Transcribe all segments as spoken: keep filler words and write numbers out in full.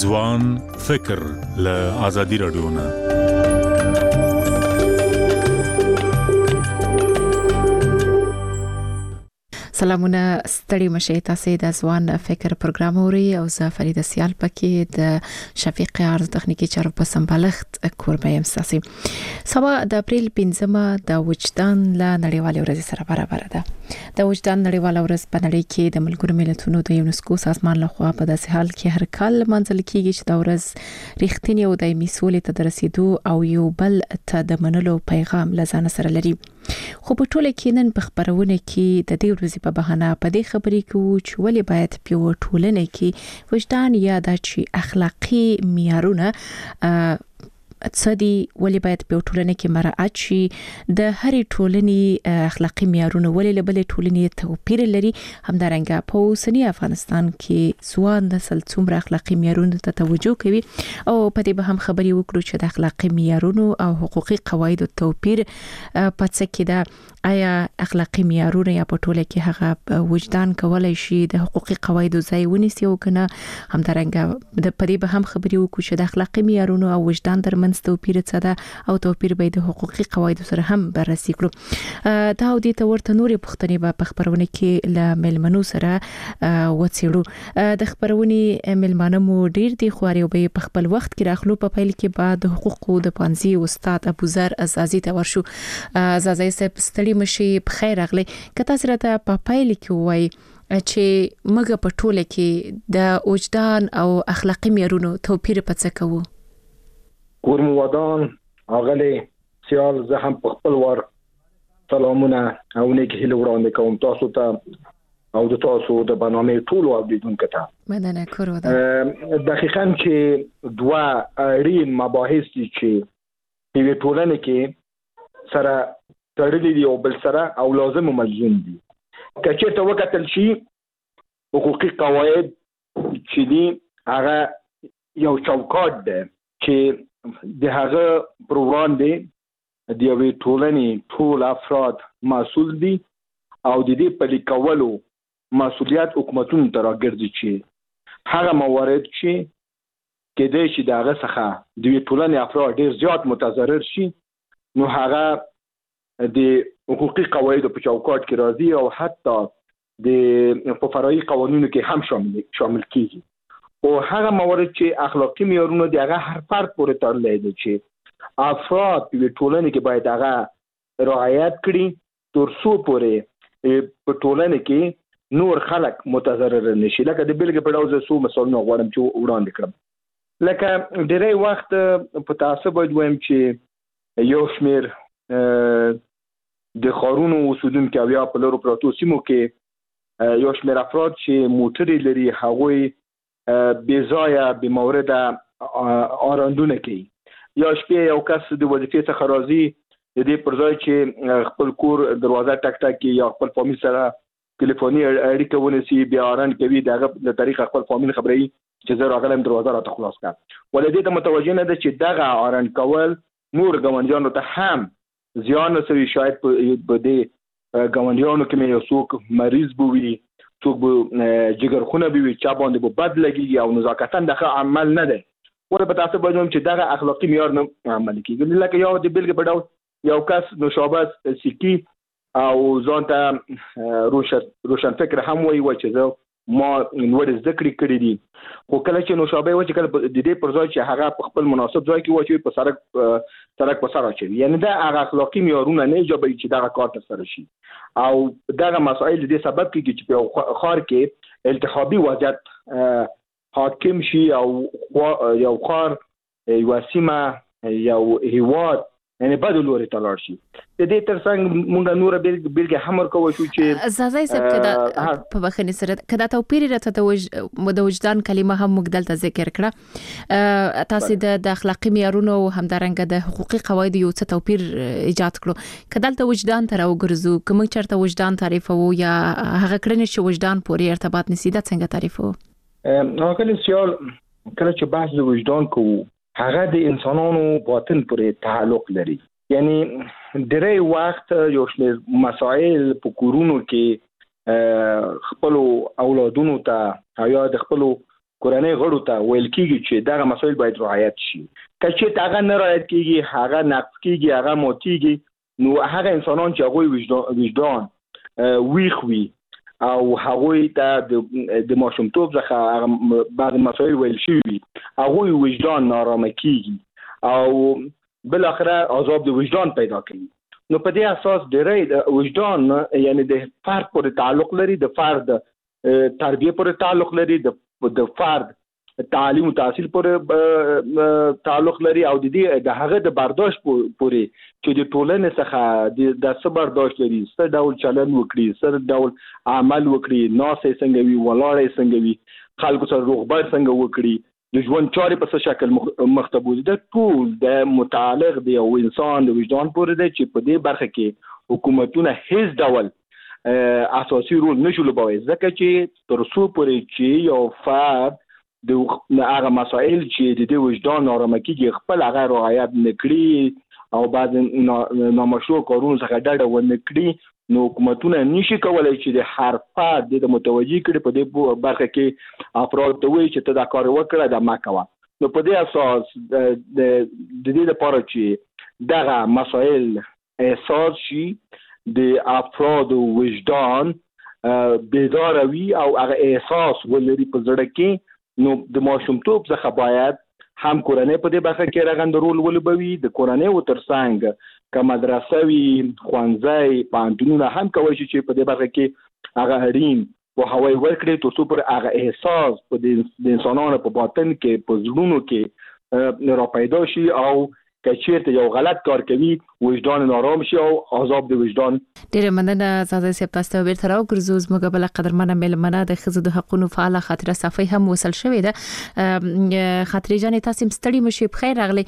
ځوان فکر له آزادي رادیو نه. سلامونه ستړي مشه تاسو د ځوان فکر پروګرام اوري او زه فرید سیال پکې د شفیق عرض تخنیکی چارو په سمبالښت کوربه یم ساسي. سبا د اپریل پنځمه د وجدان له نړیوالې ورځې سره برابر ده. د وجدان نړیواله ورځ په نړۍ کې د ملګرو ملتونو د یونسکو سازمان لخوا په داسې حال کې هر کال منځل کیږي چې د ورځ رښتینی او دایمي سولې ته د رسیدو او یو بل ته د منلو پیغام لزان سره لري. خو په ټوله کې نن په خبرونه کې د دې ورځې په بهانه په دې خبرې کوو چې ولې باید په ټولنه کې وجدان یا د چې اخلاقی معیارونه تصدي ولې باید په ټولنه کې مراعات شي. د هرې ټولنې اخلاقی معیارونه ولې له بلې ټولنې توپیر لري. همدارنګه په اوسنی افغانستان کې ځوان نسل څومره اخلاقی معیارونو ته توجه کوي او په دې به هم خبرې وکړو چې د اخلاقی معیارونو او حقوقي قواعدو توپیر په څه کې ده. آیا اخلاقی معیارونه یا په ټوله کې هغه وجدان کولای شي د حقوقي قواعدو ځای ونیسي او کنه. همدارنګه د پدې به هم خبرې وکړو چې د اخلاقی معیارونو او وجدان ترمنځ توپیر څه ده او توپیر به د حقوقي قواعدو سره هم بررسي کړو. دا او دې ته ورته نورې پوښتنې په خبرونه کې له ملمنو سره وڅېړو. د خبرونې ملمانه مو ډیر دي خو اړ به په خپل وخت کې راخلو. په پیل کې بعد حقوقو د پانزي استاد ابوذر عزازي ته ورشو. عزازي صاحب ستړي مشي بخیر اغلی. کته سره ته په پیل کې وای چې مګه په ټوله کې د وجدان او اخلاقی معیارونو توپیر په څه کوو. ګورمودان اغلی سیال زه هم په خپل ور سلامونه او نیک هیله وړاندې کوم تاسو ته او د تاسو د برنامه ټول اوریدونکو ته. مننه کورو ده. دقیقاً چې دوه اړین مباحث دي چې په ټولنه کې سره تړلي دي او بل سره او لازم ملزوم دي. کچې ته وکتل شي حقوقي قواعد چې دي هغه یو چوکاټ ده چې د هغه پر وړاندې د یوې ټولنې ټول افراد مسؤل دي او د دې په لیکولو مسؤلیت حکومتونو ته راګرځي چې هغه موارد چې کېدای شي د هغه څخه د یوې ټولنې افراد ډیر زیات متضرر شي نو هغه د حقوقي قواعد په چوکاټ کې راځي او حتی د په فرعي قوانینو کې هم شامل شامل کیږي. او هغه موارد چې اخلاقی معیارونه دی هغه هر فرد پورې تړلې دي چې افراد په ټولنه کې باید هغه رعایت کړي تر څو پورې په ټولنه کې نور خلک متضرر نشي. لکه د بلګ په ډول زه څو مثالونه غواړم چې وړاندې کړم. لکه ډېری وخت په تاسو باید وایم چې یو شمیر د خارونو اوسیدونکو او یا په لورو پروتو سیمو کې یو شمیر افراد چې موټرې لري هغوی بې ځایه بې مورده آراندونه کوي. یا شپې یو کس د وظیفې څخه راځي د دې پر ځای چې خپل کور دروازه ټک ټک کوي یا خپل فامیل سره ټلیفوني اړیکه ونیسي بیا آران کوي دغه د طریقه خپل فامیل خبري چې زه راغلم دروازه راته خلاص کړه. ولې دې ته متوجه نه ده چې دغه آران کول نور ګاونډیانو ته هم زیان رسوي. شاید په دې ګاونډیانو کې یو څوک مریض بوي څوک به جګرخونه بوي چا باندې به بد لګي او نزاکتاً دغه عمل نه ده. ورته په تاسو باندې چې دغه اخلاقی معیار نه عمل کیږي. لکه یو د بلګ په ډول یو کس نوشابه سکی او ځان ته روشن روشن فکر هم وایي چې زه ما نور ذکر کړی دي خو کله چې نوشابه و چې کله د دې پر ځای چې هغه په خپل مناسب ځای کې و چې په سړک سړک په سر اچي یعنی دا هغه اخلاقی معیارونه نه جوړوي چې دا کار تر شي. او دا مسائل دې سبب کیږي چې په خار کې التهابي وضعیت حاکم شي او یو خار یو سیمه یو هیواد یعنی بدل لوري تلار شي. د دې ترڅنګ مونږ نور بلګه همر کوو چې زازای صاحب کدا په بخنی سره کدا توپیر راته د وجدان کلمه هم موږ دلته ذکر کړه. تاسو د اخلاقی معیارونو او همدارنګه د حقوقي قواعد یو څه توپیر ایجاد کړو. کدالته وجدان تر وګرځو کوم چرته وجدان تعریفو یا هغه کړنې چې وجدان پورې ارتباط نسی دا څنګه تعریفو؟ نو کله سیال کله چې بحث د وجدان کوو هغه د انسانانو باطن پورې تعلق لري. یعنی ډېری وخت یو شمېر مسائل په کورونو کې خپل اولادونو ته یا د خپل کورنۍ غړو ته ویل کیږي چې دغه مسایل باید رعایت شي. کله چې هغه نه رعایت کیږي، هغه نقض کیږي، هغه موتیږي، نو هغه انسانان چې هغه وجدان وجدان ویخ وي او هغه ته د ماشومتوب څخه بعض مسایل ویل شي، هغه وجدان نارامه کیږي او بل اخره عذاب د وجدان پیدا کوي. نو په دې اساس ډېرې وجدان یعنی د فرد پورې تعلق لري، د فرد تربیه پورې تعلق لري، د د فرد تعلیم او تحصیل پورې تعلق لري او د دې د هغه د برداشت پورې چې د ټولنې څخه د څه برداشت لري، څه ډول چلن وکړي، څه ډول عمل وکړي، ناسې څنګه وي، ولاړې څنګه وي، خلکو سره روغبړ څنګه وکړي، د ژوند چارې په څه شکل مختبوز ده، ټول د متعلق دی او انسان د وجدان پورې دی چې په دې برخه کې حکومتونه هیڅ ډول اساسي رول نشو لوبوي، ځکه چې تر څو پورې چې یو فرد د هغه مسائل چې د دې وجدان نارامه کیږي خپل هغه رعایت نه کړي او بعد نامشروع کارونو څخه ډډه ونه کړي، نو حکومتونه نشي کولای چې د هر فرد د متوجي کړي په دې برخه کې افراد ته وایي چې ته دا کار وکړه دا مه کوه. نو په دې اساس د دې لپاره چې دغه مسائل احساس شي، د افراد وجدان بیدار وي او هغه احساس ولري په زړه کې، نو د ماشومتوب څخه باید هم کورنۍ په دې برخه کې رغنده رول ولوبوي، د کورنۍ و ترڅنګ که مدرسه وي، ښوونځی، پوهنتونونه هم کولی شي چې په دې برخه کې هغه اړین پوهاوی ورکړي تر څو پورې هغه احساس په د انسانانو په باطن کې، په زړونو کې را پیدا شي او که چیرته یو غلط کار کوي وجدان نارام شي او عذاب د وجدان. ډیره مننه زاده صاحب، تاسو ته بیرته راوګرځو. زموږ بل قدرمنه ملمنه د ښځو د حقوقو فعاله خاطره صافي هم وصل شوې ده. خاطرې جان تاسو مستړي مشي بخیر راغلي.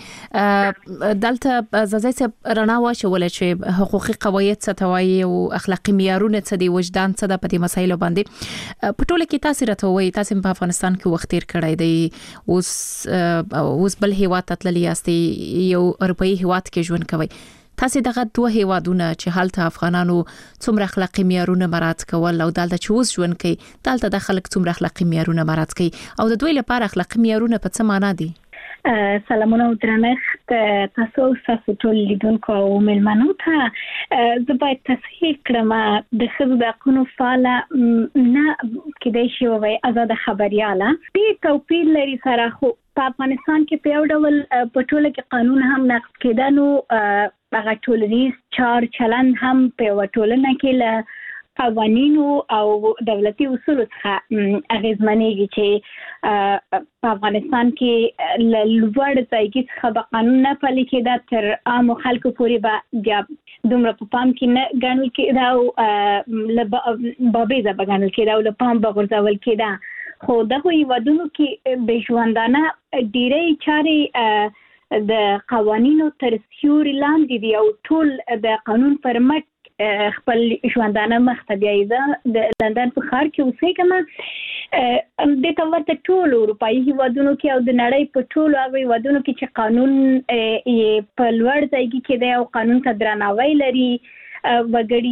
دلته زاده صاحب رڼا واچول چې حقوقي قواعد څه توایي او اخلاقی معیارونه څه دي، وجدان څه د پدې مسایلو باندې په ټوله کې تاسو راته وایي. تاسو په افغانستان کې وخت تیر کړی دی، اوس اوس بل هیواد ته تللی یاستئ، یو اروپאי هیواد کې ژوند کوي. تاسو دغه دوه هیوادونه چې حالت افغانانو څومره اخلاقی معیارونه مراعات کول او دلته چې اوس ژوند کوي دلته د خلک څومره اخلاقی معیارونه مراعات کوي او د دوی لپاره اخلاقی معیارونه په څه معنا دي؟ سلامونه او درنښت تاسو تاسو ټول لیدونکو او ملمنو ته. زه باید تصحیح کړم د ښځو د حقوقو فعاله نه کېدای شي وایي آزاده خبریاله، دې توپیر لري سره. خو په افغانستان کې په یو ډول په ټوله کې قانون هم نقض کېده، نو هغه ټولنیز چار چلند هم په یوه ټولنه کې له قوانینو او دولتي اصولو څخه اغیزمنېږي چې په افغانستان کې له لوړ ځایګي څخه به قانون نه پلي کېده، تر عامو خلکو پورې به بیا دومره په پام کې نه ګڼل کېده او له بابیزه به ګڼل کېده او له پام به غورځول کېده. خو دغو هیوادونو کې به ژوندانه ډېرې چارې د قوانینو تر سیوري لاندې دي او ټول د قانون پر مټ خپل ژوندانه مخ ته بیایي. زه د لندن په ښار کې اوسېږم، دې ته ورته ټولو اروپایي هیوادونو کې او د نړۍ په ټولو هغو هیوادونو کې چې قانون یې په لوړ ځایګي کې دی او قانون ته درناوی لري، وګړي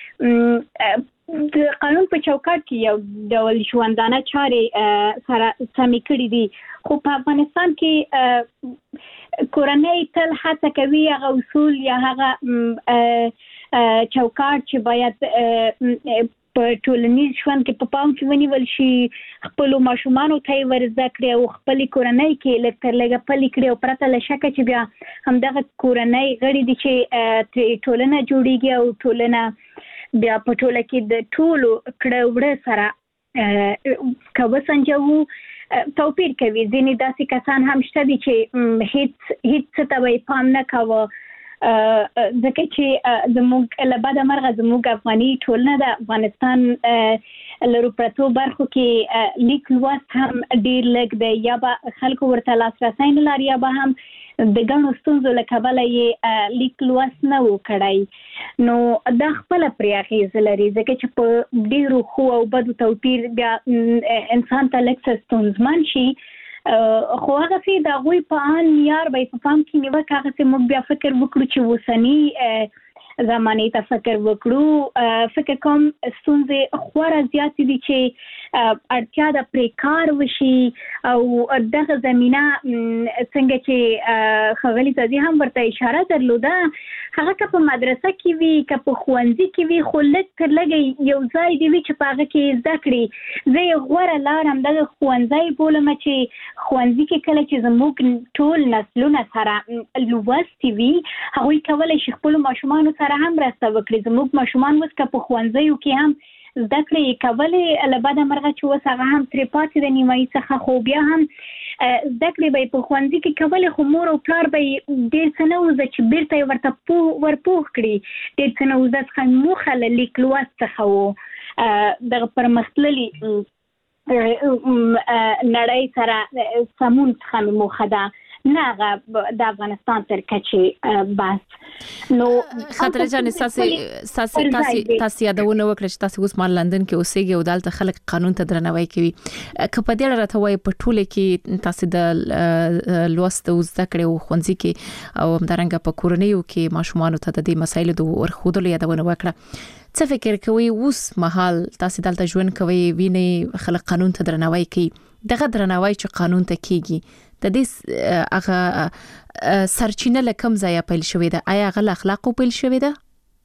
یې د قانون په چوکاټ کې یو ډول ژوندانه چارې سره سمې کړي دي. خو په افغانستان کې کورنۍ تل هڅه کوي هغه اصول یا هغه چوکاټ چې باید په ټولنیز ژوند کې په پام کې ونیول شي خپلو ماشومانو ته یې ور زده کړي او خپلې کورنۍ کې لږ تر لږه پلي کړي او پرته له شکه چې بیا همدغه کورنۍ غړي دي چې ترې ټولنه جوړیږي او ټولنه بیا په ټوله کې د ټولو کړه وړه سره که وسنجوو توپیر کوي. ځینې داسې کسان هم شته دي چې هیڅ هیڅ څه ته به یې پام نه کوه، ځکه چې زموږ له بده مرغه زموږ افغاني ټولنه د افغانستان لرو پرتو برخو کې لیک لوست هم ډېر لږ دی، یا به خلکو ورته لاسرسی نه لري، یا به هم د ګڼو ستونزو له کبله یې لیک لوست نه و کړی. نو دا خپله پرې اغېزه لري، ځکه چې په ډېرو ښو او بدو توپیر بیا انسان ته لږ څه ستونزمن شي. خو هغسې د هغوی په ان معیار به یې په پام کې نیوه که هغسې موږ بیا فکر وکړو چې اوسني زمانې ته فکر وکړو، فکر کوم ستونزې خورا زیاتې دي چې اړتیا د پریکار وشي او دغه زمينه څنګه چې خغلی تازي هم ورته اشاره درلوده هغه که په مدرسه کې وي که په ښوونځي کې وي خو لږ تر لږه یو ځای دی وي چې په هغه کې زده کړي زه یې غوره لارم دغه ښوونځی بولم چې ښوونځي کې کله چې زموږ ټول نسلونه سره لوستي وي هغوی کولی شي خپلو ماشومانو سره هم مرسته وکړي زموږ ماشومان اوس که په ښوونځیو کې هم زده کړې کولې له بده مرغه چې اوس هغه هم ترې پاتې د نیمایي څخه خو بیا هم زده کړې به یې په ښوونځي کې کولې خو مور او پلار به یې ډېر څه نه وزده چې بیرته یې ورته پوه ورپوه کړي ډېر څه نه وزده څخه موخه له لیک لوست څخه و دغه پرمختللي نړۍ سره سمون څخه مې موخه ده نه هغه د افغانستان تر کچې بس نو خاطر جان تاسو تاسو تاسو یادونه وکړه چې تاسو اوس مال لندن کې اوسېږئ او دلته خلک قانون ته درناوی کوي که په دې اړه ته وایي په ټوله کې تاسو د لوست او زده کړې او ښوونځي کې او همدارنګه په کورنیو کې ماشومان ته د دې مسایلو د ورخودلو یادونه وکړه څه فکر کوي اوس مهال تاسو دلته ژوند کوي ویني خلک قانون ته درناوی کوي دغه درناوی چې قانون ته کیږي د دې هغه سرچینه لکم ځای پیل شوې ده آیا غل اخلاق پیل شوې ده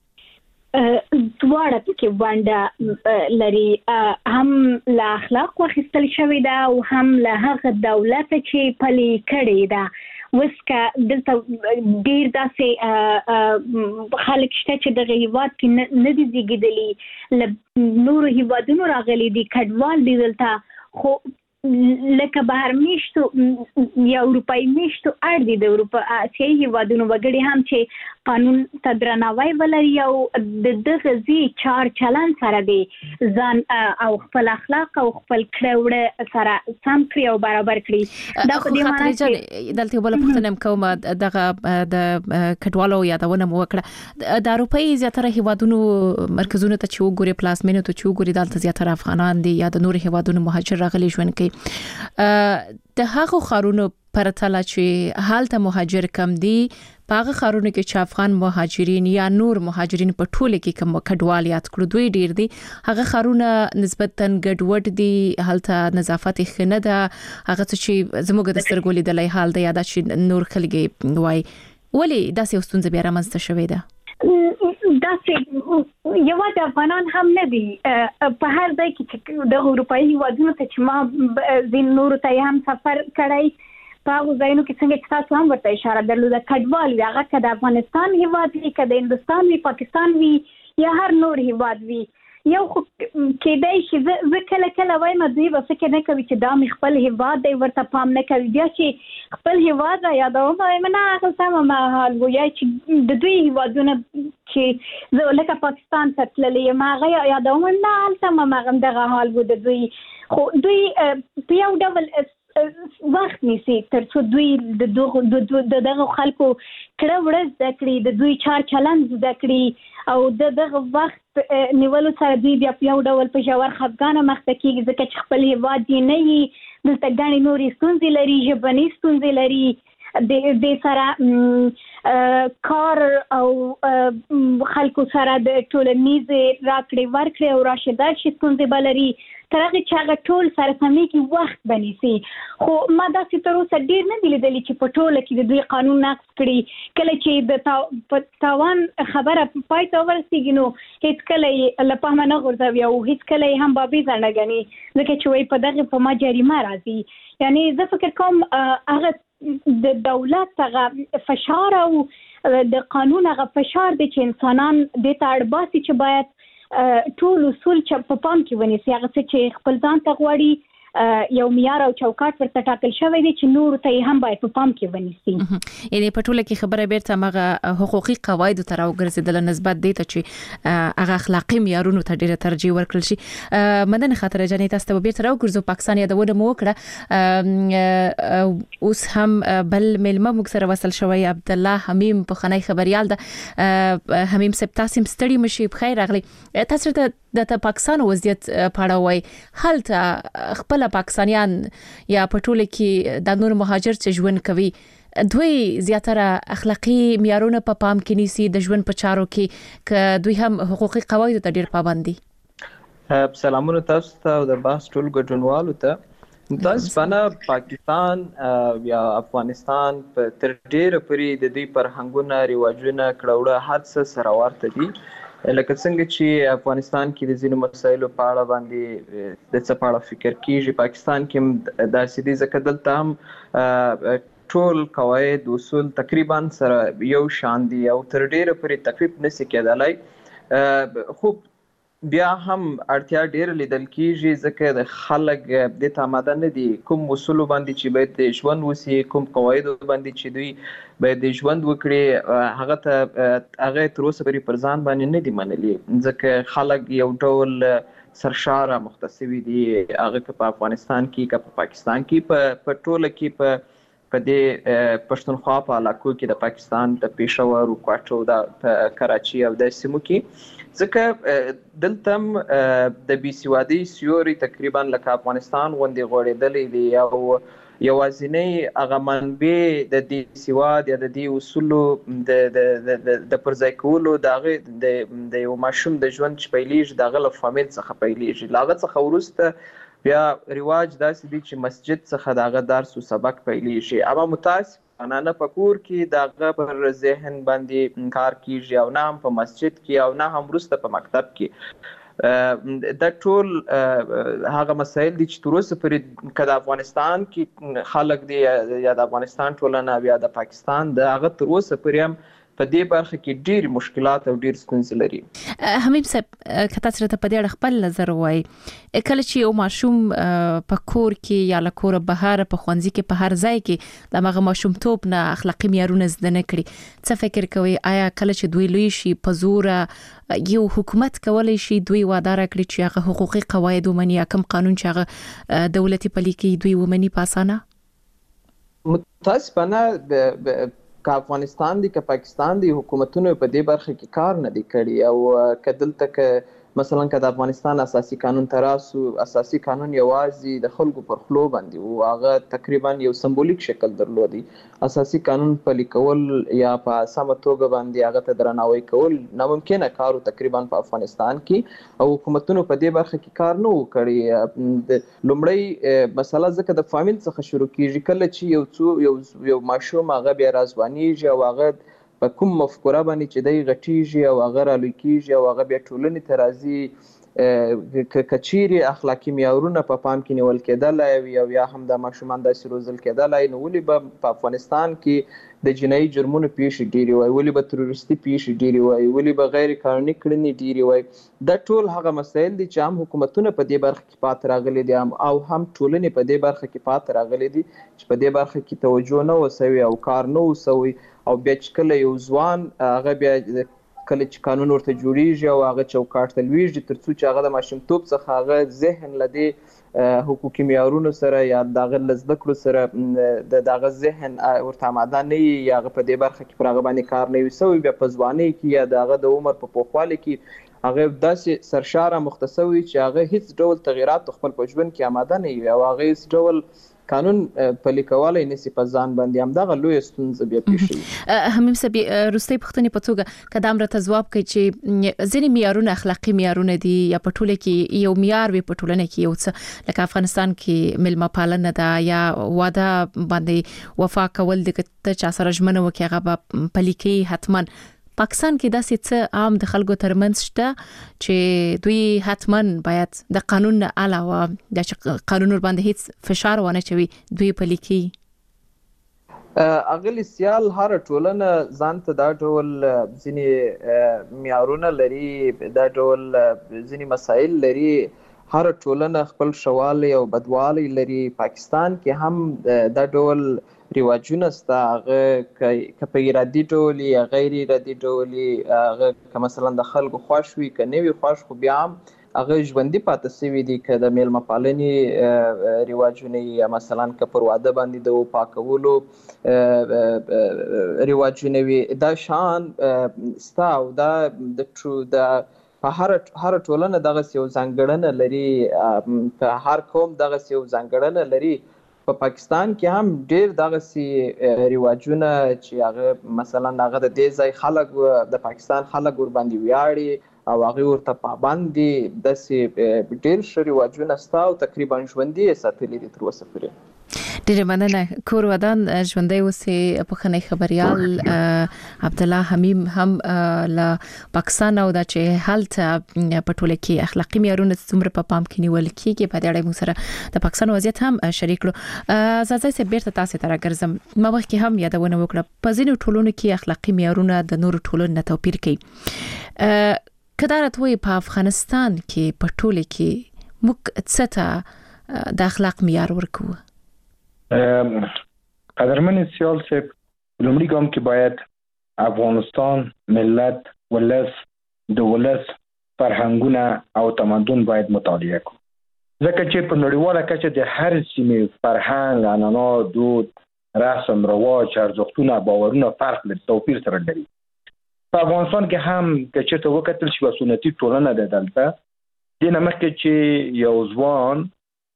دواړه کې باندې لري هم له اخلاق واخیستل شوې ده او هم له هغه دولت چې پلي کړې ده وسکه دلته ډیر داسې خلک شته چې د غیبات کې نه دي زیږیدلي له نورو هیوادونو راغلي دي کډوال دي دلته خو لکه بهر میشتو یا اروپای میشتو اړ دي د اروپا اسیایي هیوادونو وګړي هم چې قانون ته درناوی ولري او د دغه ځي چار چلن سره دي ځان او خپل اخلاق او خپل کړه سره سم کړی او برابر کړی دا په دې معنی چې دلته بل پښتنم کوم دغه د کډوالو یادونه مو وکړه د اروپای زیاتره هیوادونو مرکزونو ته چې وګوري پلاسمینو ته چې وګوري دلته زیاتره افغانان دي یا د نور هیوادونو مهاجر راغلي ژوند کوي د هغو خارونو پرتله چې حالت مهاجر کم دي پاغه خارونو کې چې افغان مهاجرین یا نور مهاجرین په ټوله کې کوم کډوال یاد کړو دوی ډیر دي هغه خارونه نسبتا ګډوډ دي حالت نظافت خنه ده هغه چې زموږ د سترګو لیدلای حال ده یاد چې نور خلګي وای ولی داسې وستونځ بیا رامنځته شوې ده داسې یو د افغانان هم نه دي په هر ځای کې د اروپایي هیوادونو ته چې ما د نورو ته هم سفر کړی په هغو ځایونو کې څنګه چې تاسو هم ورته اشاره درلوده کډوال وي هغه که د افغانستان هیواد وي که د هندوستان وي پاکستان وي یا هر نور هیواد وي یو خو کېدای شي زه کله کله وایم دوی به فکر نه کوي چې دا مې خپل هیواد دی ورته پام نه کوي بیا چې خپل هیواد را یادوم وایم نه هغه سمه مهال و یا چې د دوی هیوادونه چې زه لکه پاکستان ته تللی یم هغه یادوم نه هلته هم دغه حال و د دوی خو دوی په یو ډول وخت نیسي تر څو دوی د دغه خلکو کړه وړه زده کړي د دوی چار چلند زده کړي او د دغه وخت نیولو سره دوی بیا په یو ډول په ژور خفګانه مخته کېږي ځکه چې خپل هیواد یې نه وي دلته ګڼې نورې ستونزې لري ژبنۍ ستونزې لري د دې سره کار او خلکو سره د ټولنیزې راکړې ورکړې او راشدات شي ستونزې به لري تر هغه چې هغه ټول سره سمې کې وخت بنیسي خو ما داسې تر اوسه ډېر نه دي لیدلي چې په ټوله کې د دوی قانون نقض کړي کله چې د تاوان خبره پای ته ورسېږي نو هېڅ کله یې له پامه نه غورځوي او هېڅ کله یې هم بابیزه نه ګڼي ځکه چې وایي په دغې په ما جریمه راځي یعنې زه فکر کوم هغه د دولت هغه فشار او د قانون هغه فشار دی چې انسانان دې ته اړ باسي چې باید ټول اصول چې په پام کې ونیسي هغه څه چې خپل ځان ته غواړي یو معیار او چوکاټ ورته ټاکل شوی دی چې نور ته هم باید په پام کې ونیسي یعنی په ټوله کې خبره بیرته مغه حقوقي قواعد تر راوګرځیدل نسبت دی ته چې هغه اخلاقی معیارونو ته ډیره ترجیح ورکړل شي مدن خاطر جنې تاسو ته بیرته راوګرځو پاکستان یادونه مو وکړه اوس هم بل ملما موږ سره وصل شوی عبد الله حمیم په خنای خبريال ده حمیم سپتاسم ستړي مشي بخیر راغلی تاسو ته د پاکستان وضعیت پاړوي حالت خپل پاکستانیان یا پټوله کې د نور مهاجر چې ژوند کوي دوی زیاتره اخلاقی معیارونه په پام کې نیسي د ژوند په چارو کې ک دوی هم حقوقي قواعد ته ډیر پابند دي سلامونه تاسو ته او د بحث ټول ګډونوالو ته. متاسفانه پاکستان یا افغانستان په تر ډیره پورې د دوی فرهنګونه، رواجونه، کړهوړه هر څه سره ورته دي. لکه څنګه چې افغانستان کې د ځینو مسایلو په اړه باندې د څه په اړه فکر کیږي، پاکستان کې هم داسې دي، ځکه دلته هم ټول قواعد اصول تقریبا سره یو شان دي او تر ډیره پورې تفکیک نشي کېدلی. خو بیا هم اړتیا ډېره لیدل کېږي، ځکه د خلک دې ته آماده نه دي کوم اصولو باندې چې باید د ژوند وسي، کوم قواعدو باندې چې دوی باید د ژوند وکړي، هغه ته هغه تر اوسه پورې پر ځان باندې نه دي منلي، ځکه خلک یو ډول سرشاره مخته سوي دي، هغه که په افغانستان کې که په پاکستان کې، په ټوله کې په په دې پښتونخوا په علاقو کې د پاکستان د پېښور او کوټو د کراچي او د سیمو کې، ځکه دلته هم د بې سوادۍ سیوري تقریبا لکه افغانستان غوندې غوړېدلی دی او یوازینۍ هغه منبع د دې سواد یا د دې اصولو د د پر ځای کولو د هغې د یو ماشوم د ژوند چې پیلېږي د هغه له فامیل څخه پیلېږي. له هغه څخه وروسته بیا رواج داسې دی چې مسجد څخه د هغه درس او سبق پیلېږي. اما متاسفانه نه په کور کې د هغه پر ذهن باندې کار کېږي او نه هم په مسجد کې او نه هم وروسته په مکتب کې. دا ټول هغه مسایل دي چې تر اوسه پورې که د افغانستان کې خلک دی یا د افغانستان ټولنه یا د پاکستان د هغه تر اوسه پورې هم په دې برخه کې ډېر مشکلات او ډېر ستونزې لري. حمیم صاحب که تاسو راته په دې اړه خپل نظر ووایئ، کله چې یو ماشوم په کور کې یا له کوره بهر په ښوونځي کې په هر ځای کې د هغه ماشومتوب نه اخلاقي معیارونه زده نه کړي، څه فکر کوئ آیا کله چې دوی لوی شي په زوره یو حکومت کولی شي دوی وعده راکړي چې هغه حقوقي قواعد ومني یا کوم قانون چې هغه دولتي پلي کوي دوی ومني په اسانه؟ متاسفانه که افغانستان دی که پاکستان دی حکومتونو په دې برخه کې کار نه دی کړی، او که دلته که مثلا که د افغانستان اساسي قانون تراسو، اساسي قانون یوازې د خلکو پر خلو باندې او هغه تقریبا یو سمبولیک شکل درلودي، اساسي قانون پلي کول یا په سمه توګه باندې هغه ته درناوی کول ناممکنه کار تقریبا په افغانستان کې، او حکومتونو په دې برخه کې کار نه و کړی. لومړی مسله ځکه د فامیل څخه شروع کیږي، کله چې یو څو یو یو ماشوم هغه بیا راځوانیږي او هغه په کوم مفکوره باندې چې دی غټیږي او هغه رالوی کیږي او هغه بیا ټولنې ته راځي، که چیرې اخلاقي معیارونه په پام کې نیول کېدلی وي او یا هم د ماشومان داسې روزل کېدلی، نو ولې به په افغانستان کې د جنایي جرمونو پیښې ډېرې وای، ولې به تروریستي پیښې ډېرې وای، ولې به غیر قانوني کړنې ډېرې وای؟ دا ټول هغه مسایل دي چې هم حکومتونه په دې برخه کې پاتې راغلي دي او هم ټولنې په دې برخه کې پاتې راغلي دي چې په دې برخه کې توجه نه و سوی او کار نه و سوی. او بیا چې کله یو ځوان هغه بیا کله چې قانون ورته جوړیږي او هغه چوکاټ ته لویږي تر څو چې هغه د ماشومتوب څخه هغه ذهن له دې حقوقي معیارونو سره یا د هغه له زده کړو سره د هغه ذهن ورته آماده نه وي یا هغه په دې برخه کې پر هغه باندې کار نه وي سوی، بیا په ځوانۍ کې یا د هغه د عمر په پوخوالي کې هغه داسې سرشاره مخته سوی چې هغه هیڅ ډول تغییرات خپل په ژوند کې آماده نه وي او هغه هیڅ ډول قانون پلي کولای نشي په ځان باندې، همدغه لوی ستونزه بیا پیښیږي. حمیم صاحب روستۍ پوښتنې په توګه که دا امرته ځواب کوي چې ځینې معیارونه اخلاقي معیارونه دي یا په ټوله کې یو معیار وي، په ټولنه کې یو څه لکه افغانستان کې مېلمه پالنه ده یا واده باندې وفا کول د ته چا سره ژمنه وکړي هغه به پلي کوي حتما. پاکستان کې داسې څه عام د خلکو ترمنځ شته چې دوی حتما باید د قانون نه علاوه د قانون ور باندې هیڅ فشار ونه چوي دوی پلي کوي؟ اغلی سیال هر ټولنه ځان ته دا ډول ځینې معیارونه لري، دا ډول ځینې مسایل لري، هر ټولنه خپل ښهوالی او بدوالی لري. پاکستان کې هم دا ډول رواجونه سته، هغه که په ارادي ډول یا غیر ارادي ډول، هغه که مثلا د خلکو خوښ وي که نه وي خوښ، خو بیا هم هغه ژوندي پاتې سوي دي، که د میلمه پالنې رواجونه یا مثلا که پر واده باندې د وفا کولو رواجونه وي، دا شان سته او دا د په هر هر ټولنه دغسې یو ځانګړنه لري، په هر قوم دغسې یو ځانګړنه لري. په پاکستان کې هم ډېر دغسې رواجونه چې هغه مثلا هغه د دې ځای خلک د پاکستان خلک ورباندې ویاړي او هغه ورته پابند دي. داسې ډېر ښه رواجونه شته او تقریبا ژوندي یې ساتلي دي تر اوسه پورې. ډېر مننه. کور ودان ژوندۍ اوسې. پخنی خبريال عبد الله حمیم هم له پاکستان او د چې هلته په ټوله کې اخلاقی معیارونه څومره په پام کې نیول کیږي په دې اړه موږ سره د پاکستان وضعیت هم شریک کړو. زازای سه بیرته تاسو ته راګرځم. ما وخت کې هم یادونه وکړه په ځینو ټولونو کې اخلاقی معیارونه د نورو ټولونو نه توپیر کوي. کدارت وي په افغانستان کې په ټوله کې موږ څه ته د اخلاق معیار ورکو؟ قدرمن سیال صاحب، لومړی ګام کې باید افغانستان ملت ولس د ولس فرهنګونه او تمدن باید مطالعه کړو، ځکه چې په نړیواله کچه د هر سیمې فرهنګ، عنعنات، دود، رسم، رواج، ارزښتونه، باورونه فرق لري، توپیر سره لري. په افغانستان کې هم که چېرته وکتل شي سنتي ټولنه ده دلته، دې نه مخکې چې یو ځوان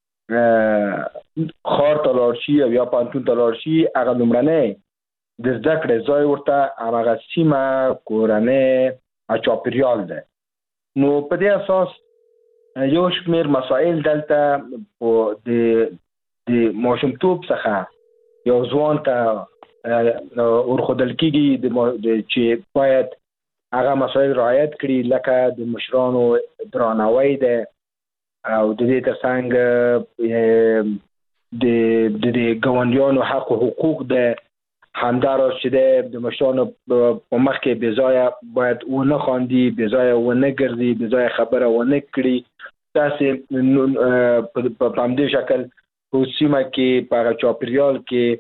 خار ته لاړ شي او یا پوهنتون ته لاړ شي، هغه لومړنی د زده کړې ځای ورته هماغه سیمه، کورنۍ او چاپېریال ده. نو په دې اساس یو شمېر مسایل دلته د د ماشومتوب څخه یو ځوان ته ورښودل کېږي چې باید هغه مسایل رعایت کړي، لکه د مشرانو درناوی ده او د دې ترڅنګ د د ګاونډیانو حق او حقوق ده. همداراز چې د مشرانو په مخ کې بې ځایه باید ونه خاندي، بې ځایه ونه ګرځي، بې ځایه خبره ونه کړي. داسې په همدې شکل په سیمه کې په هغه چاپېریال کې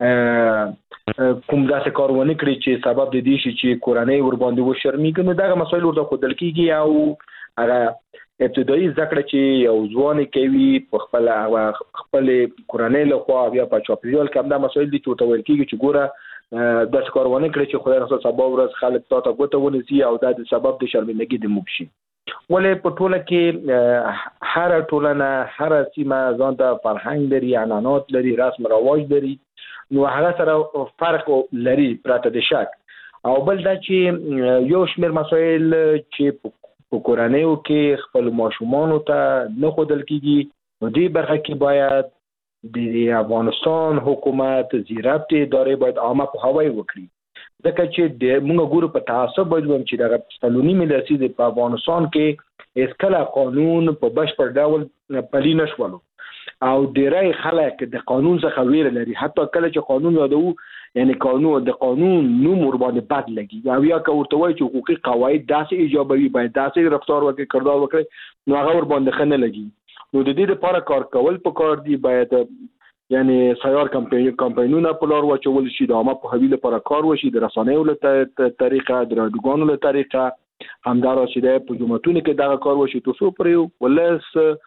کوم داسې کار ونه کړي چې سبب د دې شي چې کورنۍ ورباندې وشرمېږي. نو دغه مسایل ورته ښودل کېږي او هغه ابتدایي زده کړه چې یو ځوان کوي په خپل خپل کورنۍ لخوا بیا په چاپېریال کې همدا مسایل دي چې ورته ویل کېږي چې ګوره داسې کار ونه کړي چې خدای نخواسته سبا ورځ خلک تا ته ګوته ونیسي او دا د سبب د شرمندګي د موږ شي. ولې په ټوله کې هر ټولنه، هر سیمه ځان ته فرهنګ لري، عنعنات لري، رسم رواج لري، نو هغه سره فرق لري پرته د شک. او بل دا چې یو شمېر مسایل چې په کورنیو کې خپل ماشومانو ته نه ښودل کېږي، نو دې برخه کې باید د افغانستان حکومت، زیربط ادارې باید عامه پوهاوی وکړي، ځکه چې د موږ ګورو په تعصب باید ویم چې دغه څلور نیم لسیزې په افغانستان کې هېڅکله قانون په بشپړ ډول پلي نه شولو او ډېری خلک د قانون څخه ویره لري. حتی کله چې قانون یادوو، یعنی قانون د قانون نوم ورباندې بد لګي او یا که ورته وایي چې حقوقي قواعد داسې ایجابوي، باید داسې رفتار وکړي، کردار وکړي، نو هغه ورباندې ښه نه لګي. نو د دې لپاره کار کول پکار دي. باید یعنی سیار کمپاینونه په لار واچول شي، د عامه پوهاوي لپاره کار وشي، د رسنیو له طریقه، د راډیوګانو له طریقه، همداراز چې په جوماتونو کې دغه کار وشي تر څو پرې ولس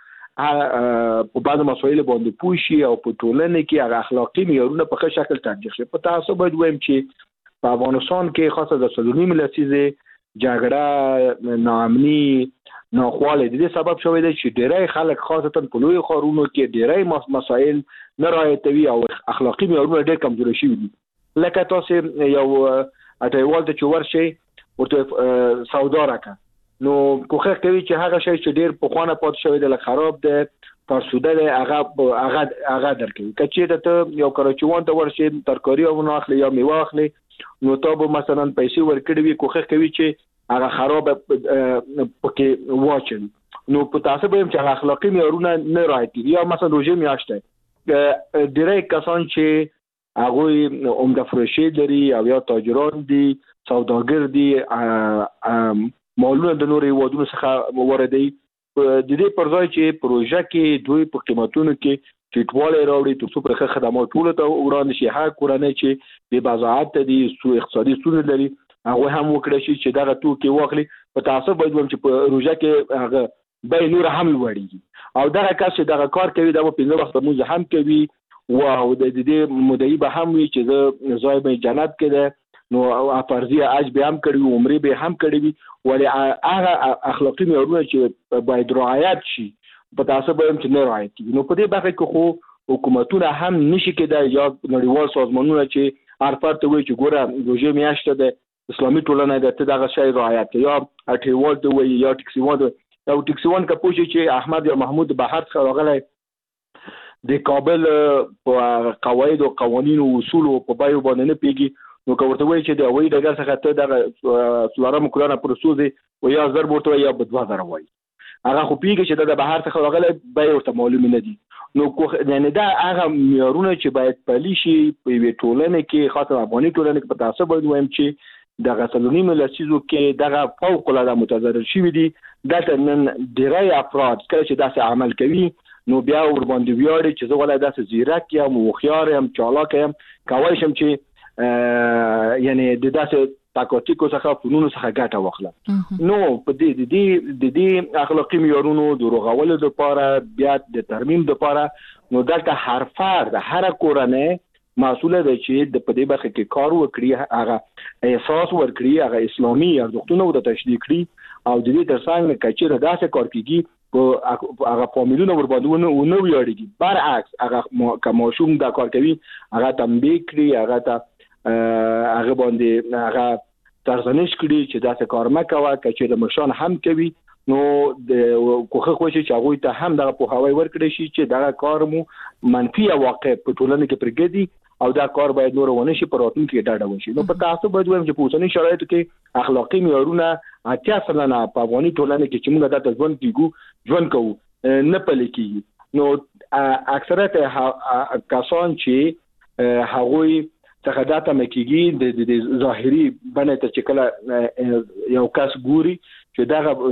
په بعض مسایل باندې پوه شي او په ټولنه کې هغه اخلاقي معیارونه په ښه شکل تطبیق شي. په تاسو باید وایم چې په افغانستان کې خاصه د څلور نیم لسیزې جګړه، ناامني، ناخواله د دې سبب شوی دی چې ډېری خلک خاصتا په لویو ښارونو کې ډېری مسایل نه رعایتوي او اخلاقي معیارونه ډېر کمزوري شوي دي. لکه تاسو یو اټیوال ته چې ورشئ ورته سودا راکړه، نو کوښښ کوي چې هغه شی چې ډېر پخوانه پاتې شوی دی، لکه خراب دی، فرسوده دی، هغه هغه هغه درکوي. که چېرته ته یو کراچیوان ته ورشې ترکاري ونه اخلي یا میوه اخلي، نو تا به مثلا پیسې ورکړې وي، کوښښ کوي چې هغه خراب پکې واچوي. نو په تاسو به هم چې هغه اخلاقي معیارونه نه رعایت کېږي. یا مثلا روژې میاشت دی، ډېری کسان چې هغوی عمده فروشي لري او یا تاجران دي، سوداګر دي، مالونه د نورو هیوادونو څخه واردوي، د دې پر ځای چې پروژه کې دوی په قیمتونو کې ټیټوالی راوړي تر څو پر ښه خدمات ټولو ته وړاندې شي. هغه کورنۍ چې بې بضاعته دي، اقتصادي ستونزې لري، هغوی هم وکړی شي چې دغه توکي واخلي. په تعصب باید وایم چې په روژه کې هغه بیې نوره هم لوړېږي او دغه کس چې دغه کار کوي دا به پنځه وخته لمونځ هم کوي او د دې مدعي به هم وي چې زه ځای به جنت کې ده، نو فرضیه حج به هم کړی وي، عمرې به هم کړی وي، ولې هغه اخلاقي معیارونه چې باید رعایت شي په تعصب وایم چې نه رعایت کېږي. نو په دې برخه کې خو حکومتونه هم نشي کېدای یا نړیوال سازمانونه چې هر فرد ته وایي چې ګوره روژې میاشت ده، اسلامي ټولنه د ته دغه شی رعایت کوي، یا اټیوال دی وي یا ټکسیوان دی. یو ټکسیوان که پوه شي چې احمد یا محمود بهر څخه راغلی د کابل په قواعد او قوانین او اصول په بایو باندې نه پیږي، نو که ورته وایي چې د هوایي ډګر څخه ته دغه څلورم کلونه پورې سوځي و یا زر ورته وایي یا به دوه زره وایي، هغه خو پیږي چې د بهر څخه راغلی بیې ورته معلومې نه دي. نو یعنې دا هغه معیارونه چې باید پلي شي په یوې ټولنې کې، خاصه افغاني ټولنې کې په تاسو باید وایم چې دغه څلورنیمو لسیزو کې دغه فوق العاده متضرر شوي دي. دلته نن ډېری افراد کله چې داسې عمل کوي نو بیا ورباندې ویاړي چې زه ولې داسې ځیرک یم، هوښیار یم، چالاک یم، کولی شم چې یعنې د داسې تاکتیکو څخه فنونو څخه ګټه واخلم. نو په دې د دې د دې اخلاقي معیارونو د رغولو لپاره بیا د ترمیم لپاره نو دلته هر فرد هر کورنۍ مسؤله ده چې د په دې برخه کې کار وکړي، هغه احساس ورکړي، هغه اسلامي ارزښتونه ور تشریح کړي او د دې ترڅنګ کچې داسې کار کیږي په هغه فامیلونه ور باندې ونه ویاړي. برعکس هغه که ماشوم دا کار کوي هغه تنبیه کړي، هغه ته هغه باندې هغه ترزنش کړي چې داسې کار مه کوه، کچې د مشان هم کوي نو د کوخه خوشي چې هغه ته هم دغه پوهاوی ورکړي شي چې دغه کار مو منفي واقع په ټولنه کې پرګدي او دا کار باید نور ونه شي، پر راتلونکي کې ډاډه وشي. نو په تاسو باید وایم چې په اوسنۍ شرایطو کې اخلاقي معیارونه اتیا سلنه په افغاني ټولنه کې چې موږ دلته ژوند کیږو ژوند کوو نه پلي کیږي. نو اکثریت کسان چې هغوی څخه دا تمه کیږي د ظاهري بڼه ته چې کله یو کس ګوري چې دغه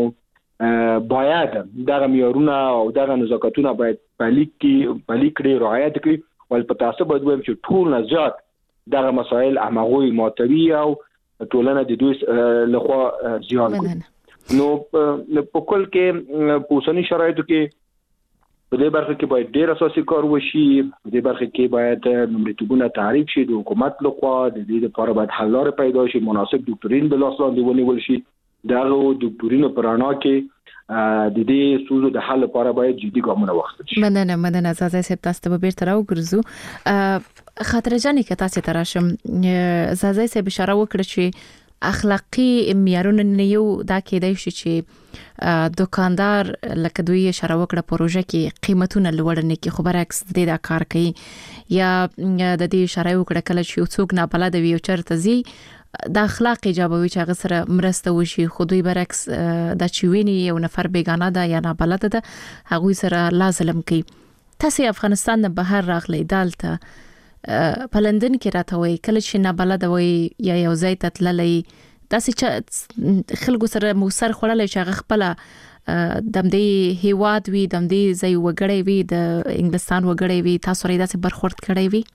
نو باید دغه معیارونه او دغه نزاکتونه باید پلي کړي، رعایت کړي. ول په تاسو باید وایم چې ټول نه زیات دغه مسایل همغوی ماتوي او ټولنه د دوی لخوا زیان کوي. نو په کل کې په اوسنۍ شرایطو کې په دې برخه کې باید ډېر اساسي کار وشي، په دې برخه کې باید لومړیتوبونه تعریف شي د حکومت لخوا، د دې لپاره باید حل لارې پیدا شي، مناسب ډاکټرین د لاس لاندې ونیول شي، دغه ډاکټرینو په رڼا کې د دې ستونزو د حل لپاره باید جدي ګامونه واخیستل شي. مننه مننه زازای صاحب، تاسو ته به بیرته راوګرځو. خاطر جانې که تاسو ته راشم، زازای صاحب اشاره وکړه چې اخلاقی معیارونه نه یو دا کېدای شي چې دکاندار لکه دوی اشاره وکړه پروژه کې قیمتونه لوړ نه کې، خو برعکس دې دا کار کوي، یا د دې اشاره وکړه کله چې څوک ناپلده وي او چرته زی د اخلاق ایجابوي چې هغه سره مرسته وشي، خو دوی برعکس د چویني یو نفر بیگانه ده یا ناپلده ده هغه سره لازم کوي. تاسو افغانستان نه بهر راغلی دالته په لندن کې راته وای کله چې ناپلده وای یا یو ځای ته تللی داسې چې خلکو سره مو سر خوړلی چې هغه خپله د دې هیواد وي، د دې ځای وګړی وي، د انګلستان وګړی وي، تاسو سره داسې برخورد کړی وي؟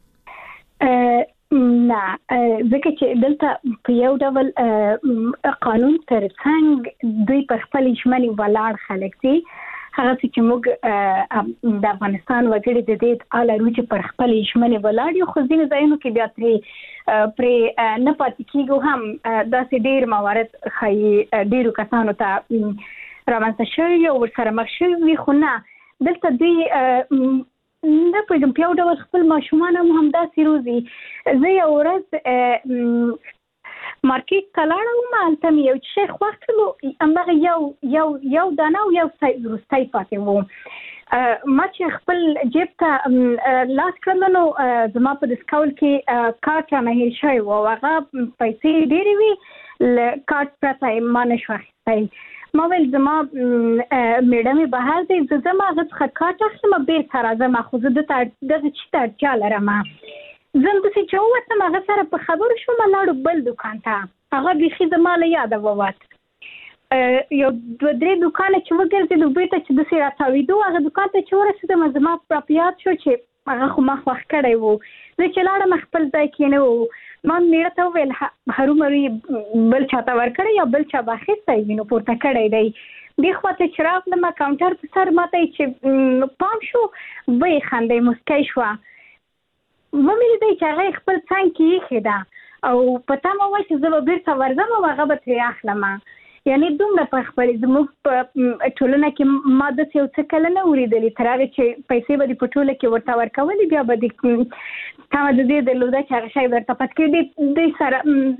نه، ځکه چې دلته په یو ډول قانون ترڅنګ دوی په خپل ژمنې ولاړ خلک دي، هغه چې موږ د افغانستان وګړي د دې اعلی روچ پر خپل ژمنې ولاړ یو، خو ځینې ځایونو کې بیا پرې پرې نه پاتې کېږو هم داسې ډېر موارد ښایي ډېرو کسانو ته رامنځته شوي او ورسره مخ شوي وي، خو نه دلته دوی نه پوهېږم په یو ډول خپل ماشومان هم همداسې روزي. زه یو ورځ مارکیټ ته لاړم، هلته مې یو شی خوښ کړلو، همدغه یو یو یو دانه او یو وروستی پاتې و. ما چې خپل جیب ته لاس کړم نو زما په ډسکاول کې کارت رانه هېر شوی و او هغه پیسې ډېرې وي، له کارت پرته یې ما نه شو اخیستی. ما ویل زما میډه مې بهر دی، زه ځم هغه څخه کارت اخلم بېرته راځم، خو زه دته دغه چي ته اړتیا لرم. زه همداسې چې ووتم هغه سره په خبرو شوم، لاړو بل دوکان ته، هغه بیخي زما له یاده ووت. یو دوه درې دوکانه چې وګرځېدو بېرته چې داسې راتاوېدو، هغه دوکان ته چې ورسېدم زما په یاد شو چې هغه خو ما خوښ کړی و. زه چې لاړم خپل ځای کې نه و، ما میړه ته وویل هرومرو بل چاته ورکړی یا بل چا به اخیستی وي نو پورته کړی دی. دې خوا ته چې راغلم کاونټر په سر ما ته چې پام شو ویې خندی، مسکی شوه. ومې لیدی چې هغه خپل څنګ کې ایښې ده او په تمه وه چې زه به بېرته ورځم او هغه به ترې اخلم. یعنې دومره په خپل زموږ په ټولنه کې ما داسې یو څه کله نه اورېدلي، تر هغې چې پیسې به دې په ټوله کې ورته ورکولې، بیا به دې تمه د دې درلوده چې هغه شی به درته پاتې کوي. دوی سره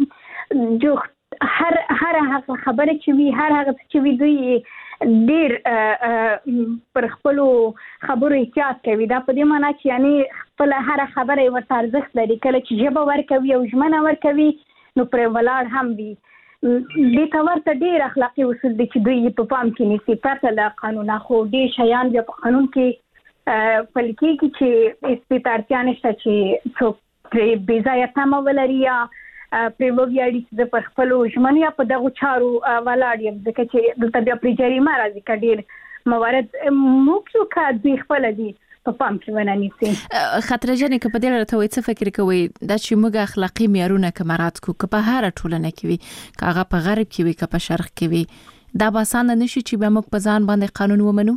جو هر هر هغه خبره چې وی هر هغه چې وی دوی ډیر پر خپل خبرو احتیاط کوي. دا په دې معنی چې یعنی خپل هر خبره ورته ارزښت لري. کله چې جبه ورکوي او ژمنه ورکوي نو پر ولاړ هم وي. د تورته ډیر اخلاقی اصول دي چې دوی په پام کې نیسي. پرته له قانون خو ډیر شیان په قانون کې پلکی کې چې استثارتیا نشته چې څوک پرې بې ځایه تمه ولري یا پرې وویاړي چې د پر خپلو ژمنو یا په دغو چارو ولاړ یم، ځکه چې دلته بیا پرې جریمه راځي که ډېر موارد موږ یو که دوی خپله دي په پام کې ونه نیسي. خاطره جانې که په دې راته وایي څه فکر کوئ دا چې موږ اخلاقي معیارونه که مراعات کړو که په هره ټولنه کې وي که هغه په غرب کې وي که په شرق کې وي دا به اسانه نه شي چې بیا موږ په ځان باندې قانون ومنو؟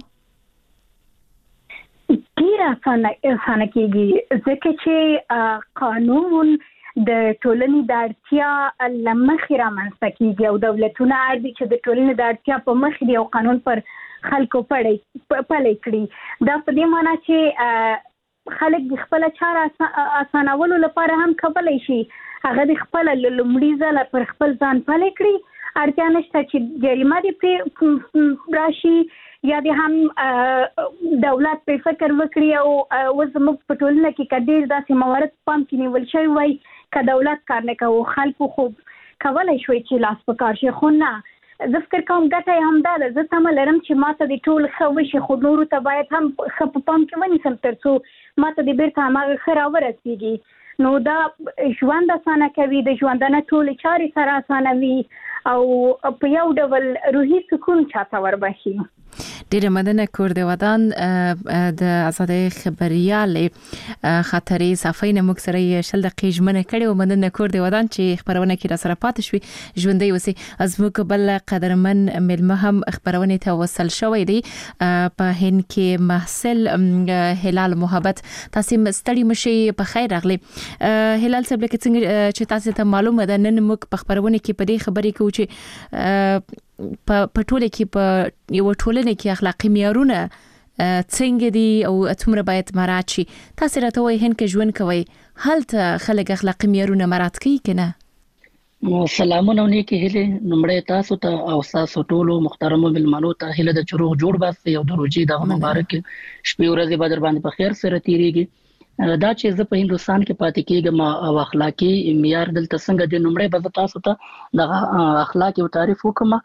ډېره اسانه اسانه کېږي ځکه چې قانون د ټولنې د اړتیا له مخې رامنځته کېږي او دولتونه اړ دي چې د ټولنې د اړتیا په مخ دي او قانون پر خلکو پلی کړي. دا په دې معنی چې خلک د خپله چاره اسانولو لپاره هم کولی شي هغه د خپله لومړي ځله پر خپل ځان پلی کړي. اړتیا نشته چې جریمه دې پرې راشي یا دې هم دولت په فکر وکړي. او اوس زموږ په ټولنه کې که ډېر داسې موارد پام کې نیول شوي وای که دولت کار نه کوو خلکو خو کولی شوی چې لاس په کار شي، خو نه. زه فکر کوم ګټه یې همدا ده. زه تمه لرم چې ما ته د ټول ښه وشي خو نورو ته باید هم ښه په پام کې ونیسم تر څو ما ته د بیرته هماغه ښه راورسېږي. نو دا ژوند اسانه کوي، د ژوندانه ټولې چارې سره اسانوي او په یو ډول روحي سکون چاته وربخي. ډیره مننه کور د ودان د آزادۍ خبريالې خاطرې صفای نه موږ سره شل دقیقې ژمنه کړې او مننه کور د ودان چې خبرونه کې را سره پاتې شوي ژوندۍ اوسې. از موږ بل قدرمن ملمه هم خبرونه ته وصل شوی دی په هند کې محصل هلال محبت. تاسو مستړي مشي په خیر راغلي هلال صاحب. لکه څنګه چې تاسو ته معلومه ده نن موږ په خبرونه کې په دې خبرې کوو چې په پټوله کې په یو ټولنه کې اخلاقی معیارونه څنګه دي او څومره باید مراعات شي. تاسو راته وایي هند کې ژوند کوي هلته خلک اخلاقی معیارونه مراعات کوي کنه؟ سلامونه نیکی هله نمړې تاسو ته او تاسو ټولو محترمو ملمنو ته هله د چروغ جوړ باسي او د روزي د مبارک شپې ورځې بدر باندې په خیر سره تیریږي. دا چې زه په هندستان کې پاتې کېږم او اخلاقی معیار دلته څنګه د نمړې به تاسو ته د اخلاق یو تعریف وکم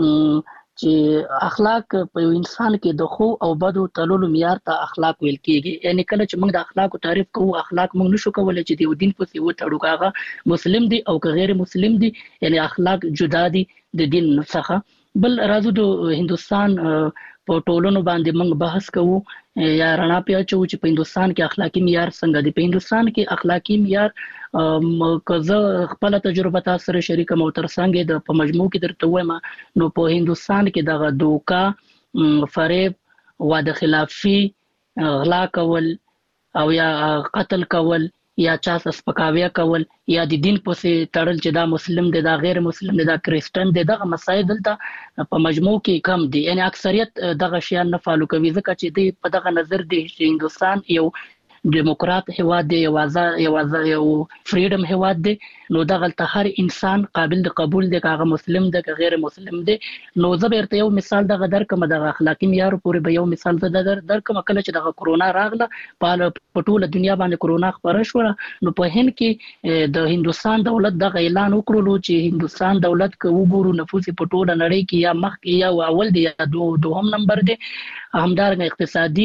چې اخلاق په یو انسان کې د خو او بدو تللو معیار ته اخلاق ویل کېږي. یعنی کله چې موږ د اخلاقو تعریف کوو اخلاق موږ نشو کولای چې د دین په سی و تړو کاغه مسلم دي او که غیر مسلم دي، یعنی اخلاق جدا دي د دین څخه. بل راځو د هندستان په ټولونو باندې موږ بحث کوو یا رڼا پیا چو چې په هندستان کې اخلاقی معیار څنګه دی. په هندستان کې اخلاقی معیار کزه خپل تجربه تاسو سره شریکه مو تر څنګه د په مجموع کې درته وایم نو په هندستان کې دغه دوکا، فریب، واده خلافي، غلا کول او یا قتل کول یا چا سپکاوی کول یا د دین پسې تړل چې دا مسلم دی دا غیر مسلم دی دا کریسچن دی، دغه مسایل دلته په مجموع کې کم دي. یعنی اکثریت دغه شیان نه فالو کوي ځکه چې دی په دغه نظر دی چې هندستان یو ډیموکرات هیواد دی، یو آزاد یو آزاد یو فریډم هیواد دی. نو دغه ته هر انسان قابل د قبول دی، که مسلم دی که غیر مسلم دی. نو زه بیرته یو مثال دغه درکم دغه اخلاقی معیار پورې به یو مثال زه درکم. کله چې دغه کرونا راغله په ټوله دنیا باندې کرونا خپره شوه نو په هند کې د هندستان دولت دغه اعلان وکړلو چې هندستان دولت که وګورو نفوس په ټوله نړۍ کې یا مخ کې یا اول دی یا دو دوهم نمبر دی. همدارنګه اقتصادي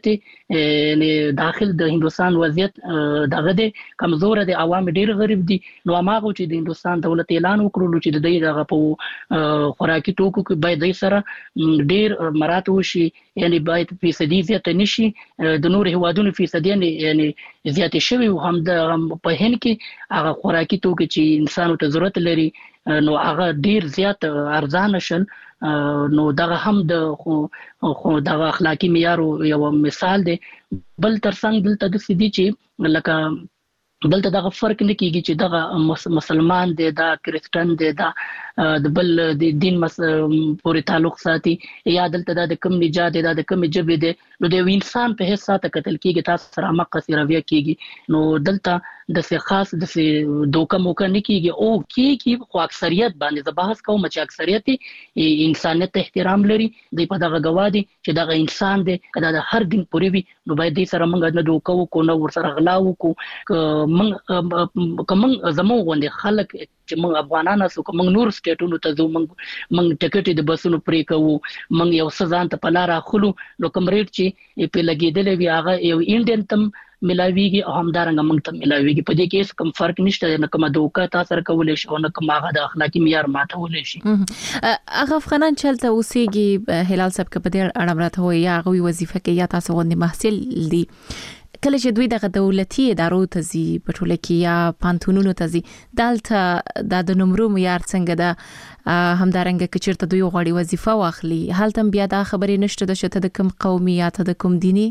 وضعیت داخل د هندستان وضعیت دغه دی کمزور دی، عوام ډیر غریب دي. نو هغه چې د هندستان دولت اعلان وکړلو چې د دې دغه په خوراکي توکو کې باید د سره ډیر مرات وشي، یعنی باید فیصدي زیات نشي د نور هوادونو فیصدي یعنی زیات شوی. هم د په هند کې هغه خوراکي توکو چې انسان ته ضرورت لري نو هغه ډیر زیات ارزانه شل. نو دغه هم د خو دغه اخلاقی معیار یو مثال دی. بل ترڅنګ دلته د سدي چې لکه دلته دغه فرق نه کیږي چې دغه مسلمان دی دا کریسچن دی دا د بل د دین مس پورې تعلق ساتي یا دلته د کم نجات د کم جبه د نو د انسان په حساب ته قتل کیږي تاسو سره مقص رویه کیږي نو دلته د څه خاص د څه دوکه موکه نه کیږي او کیږي خو اکثریت باندې د بحث کوم چې اکثریت انسانیت احترام لري د په دغه گواهی چې دغه انسان دی کله د هر دین پورې وي نو باید دې سره موږ نه دوکه وکړو نو ور سره غلا وکړو موږ کوم زمو غونډه خلک چې موږ افغانان اسو کوم نور سټیټونو ته ځو موږ موږ ټیکټ د بسونو پرې کوو موږ یو سزان ته پلار اخلو نو کوم ریټ چې په لګیدلې وی هغه یو انډین تم ملاویږي او همدارنګه موږ ته ملاویږي په دې کې هیڅ کوم فرق نشته نه کوم دوکه تاسو سره کولای شو نه کوم هغه د اخلاقی معیار ماتول شي هغه افغانان چلته اوسېږي هلال صاحب په دې اړه راته وي یا غوي وظیفه کې یا تاسو غوندي محصل دي کله چې دوی دغه دولتي ادارو ته زی په ټوله کې یا پانتونونو ته زی دالته د نمرو معیار څنګه ده همدارنګه چې چیرته دوی غوړي وظیفه واخلي هلته بیا دا خبرې نشته د شته د کوم قومیت د کوم دیني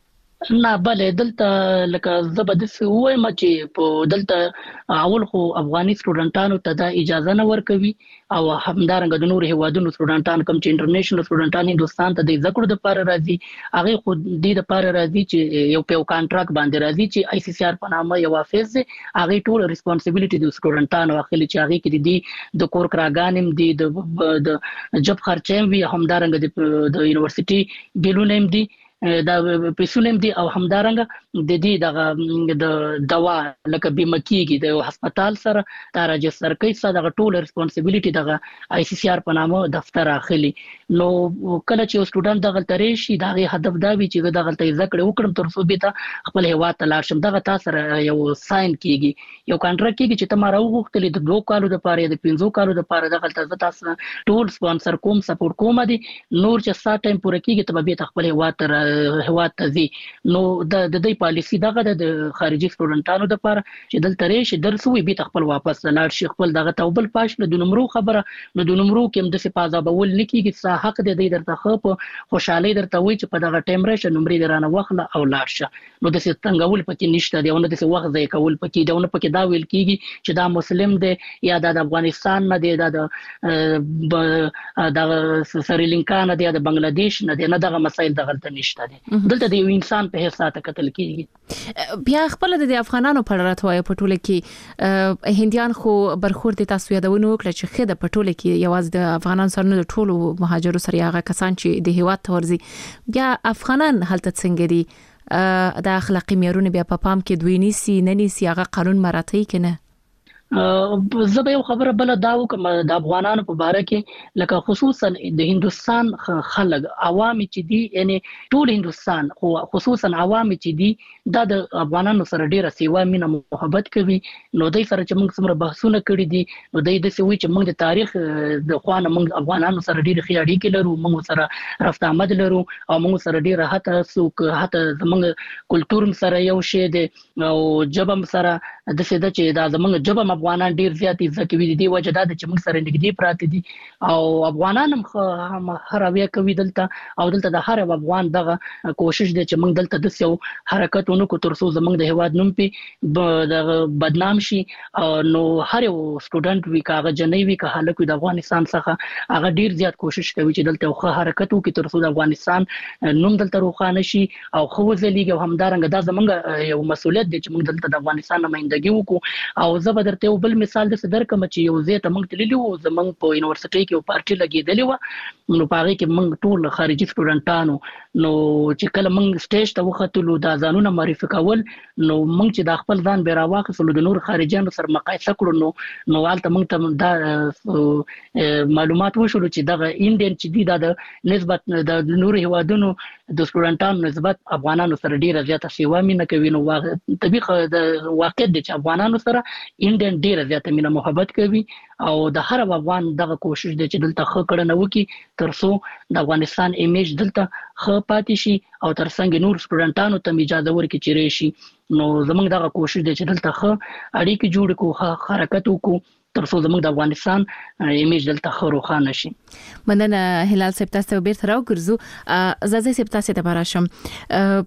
نه بلې دلته لکه زبدس وایم چې په دلته اول خو افغاني سټوډنټانو ته د اجازه نه ورکوي او همدارنګه د نور هیوادونو سټوډنټان کوم چې انټرنیشنل سټوډنټان هندستان ته د ذکر د لپاره راځي هغه خو د لپاره راځي چې یو په کانټراکټ باندې راځي چې آی سی سی آر په نامه یو افیس هغه ټول ریسپانسیبিলিټي د سټوډنټانو اخلي چې هغه کې د د کور کراګانم دي د جب خرچې وي همدارنګه د یونیورسيټي بیلونم دي دا پیسونم دي او همدارنګه د دې دغه د دوا لکه بیمه کیږي د هسپتال سره دا راجستر کوي صدغه ټول ریسپانسیبিলিټي دغه آی سی سی آر په نامه دفتر اخلي نو کله چې سټوډنټ دغه ترې شي دا هدف دا وي چې دغه ته ذکر وکړم تر څو به ته خپل هوا ته لاړ شم دغه تاسو سره یو ساين کیږي یو کانټراکټ کیږي چې تمہاره وغوښتل د دوه کالو د پاره د پنځو کالو د پاره دغه ته تاسو ټول سپانسر کوم سپورټ کوم دي نور چې سات ټایم پوره کیږي ته به خپل هوا ته هوا ته زی نو د د دې پالیسی دغه د خارجي سټوډنټانو د لپاره چې دلته ریش درسوي به خپل واپس لاړ شي خپل دغه توبل پاش له د نمرو خبره نو د نمرو کې د سپازا بول لکیږي چې حق د دې درته خو خوشحالي درته وي چې په دغه ټیم راشه نمرې درانه وخله او لاړ شه نو د څنګهول پکې نشته دی او نه د وخت ځای کول پکې دی او نه پکې دا ویل کیږي چې دا مسلم دی یا د افغانستان نه دی د سریلانکا نه دی د بنگلاديش نه دی نه دغه مسایل دغه نشته دی دلته د انسان په حساب قتل کیږي بیا خپل د افغانانو په اړه راټوي په ټوله کې هندیان خو برخورد تاسو یادونه وکړه چې خېده په ټوله کې یواز د افغانان سره نه ټولو مهاجرو سره هغه کسان چې د هیواد تورزي بیا افغانان هلته څنګه دي د اخلاقی معیارونه بیا په پام کې دوی نيسي نه نيسي هغه قانون مراعتي کنه زه به یو خبره بل دا وکم د افغانانو په باره کې لکه خصوصا د هندستان خلک عوام چې دي یعنی ټول هندستان خو خصوصا عوام چې دي دا د افغانانو سره ډیره سیوا مینه محبت کوي نو دای سره چې موږ څومره بحثونه کړی دي نو دای د سوي چې موږ د تاریخ د خوانه موږ افغانانو سره ډیره خیاړي کې لرو موږ سره رفت آمد لرو او موږ سره ډیره هته سوق هته زموږ کلچر سره یو شی دی او جبم سره د څه د چې دا زموږ جبم افغانان ډیر زیات عزت کوي دي وجه دا چې موږ سره نږدې پراته دي او افغانان هم هرویه کوي دلته او دلته د هر افغان دغه کوشش دی چې موږ دلته د سیو حرکت ونکو تر څو زموږ د هواد نوم په د بدنام شي نو هر یو سټوډنټ وی کاغه جنې وی که حالکو د افغانستان څخه هغه ډیر زیات کوشش کوي چې دلته خو حرکت وکړي تر څو د افغانستان نوم دلته روښانه شي او خو ځلیږي همدارنګه دا زموږ یو مسولیت دی چې موږ دلته د افغانستان نمائندګي وکړو او زه به درته بل مثال د صدر کوم چې یو زه ته موږ تللی وو زمنګ په یونیورسيټي کې یو پارټي لګیدلی و نو پاره کې موږ ټول خارجي سټوډنټانو نو چې کله موږ سټیج ته وختلو دا ځانونه معرفي کول نو موږ چې د خپل ځان به راواخلو د نور خارجيانو سره مقایسه کړو نو نو والته موږ ته دا معلومات وشول چې دغه انډین چې دی د نسبت د نور هیوادونو د سټوډنټانو نسبت افغانانو سره ډیره زیاته سیوا مینه کوي نو طبيعي د واقع د افغانانو سره انډین ډیره زیاته مینه محبت کوي او د هر افغان دغه کوشش دی چې دلته خو کړه نه وکي ترڅو د افغانستان ایمیج دلته خو پاتې شي او ترڅنګ نور سټوډنټانو ته اجازه ورکړي چې راشي نو زموږ دغه کوشش دی چې دلته خو اړیکې جوړ کو حرکت وکړو ترڅو زموږ د افغانستان ایمیج دلته خو روښانه شي. مننه هلال صاحب تاسو بیرته راوګرځو زازه صاحب تاسو ته براشم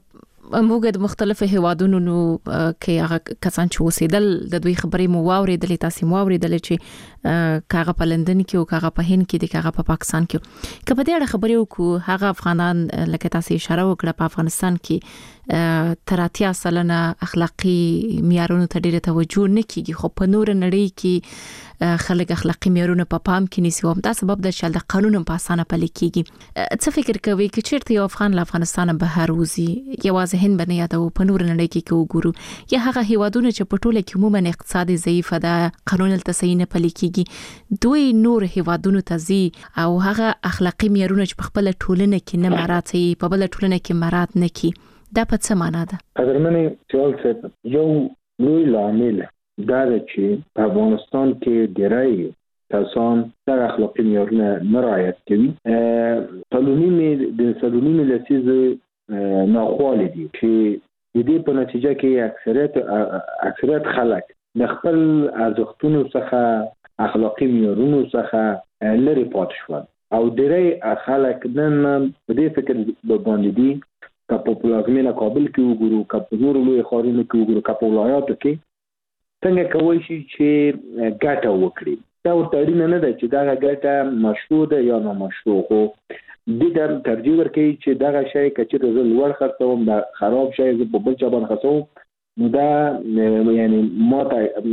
موږ د مختلفو هیوادونو نو کې هغه کسان چې اوسېدل د دوی خبرې مو واورېدلې، تاسو مو واورېدل چې کاغه په لندن کې او کاغه په هند کې د کاغه په پاکستان کې کله په دې اړه خبرې وکړو. هغه افغانان لکه تاسو اشاره وکړه په افغانستان کې تر اتیا سلنه اخلاقی معیارونو ته ډېره توجه نه کیږي، خو په نور نړۍ کې خلک اخلاقی معیارونه په پام کې نیسي او دا سبب د شل د قانون په اسانه پلي کیږي. څه فکر کوي چې چیرته یو افغان له افغانستان بهر وځي یوازې هند باندې یادو په نور نړۍ کې کې وګورو یا هغه هیوادونه چې په ټوله کې عموما اقتصادي ضعیف ده، قانون التسعین پلي کیږي، دوی نور هیوادونو ته ځي او هغه اخلاقی معیارونه چې په خپل ټولنه کې نه مراعاتي په بل ټولنه کې مراعات نه کی، دا په څه معنا ده؟ قدرمنې چې یو لوی لامل دا چې په افغانستان کې ډېری کسان د اخلاقي معیارونه نه رعایت کوي. قانوني د قانوني لسیزه ناخوالې دي چې د دې په نتیجه کې اکثریت اکثریت خلک د خپل ارزښتونو څخه اخلاقي معیارونو څخه لري پاتې شول او ډېری خلک نن په دې فکر باندې دي که په پلازمینه کابل کې وګورو، که په نورو لوی ښارونو کې وګورو، که په ولایاتو کې څنګه کولی شي چې ګټه وکړي. دا ورته اړینه نه ده چې دا ګټه مشروع ده یا نامشروع، خو دې ته ترجیح ورکوي چې دغه شی که چېرته زه لوړ خرڅوم دا خراب شی زه په بل چا باندې خرڅوم نو دا یعنی ما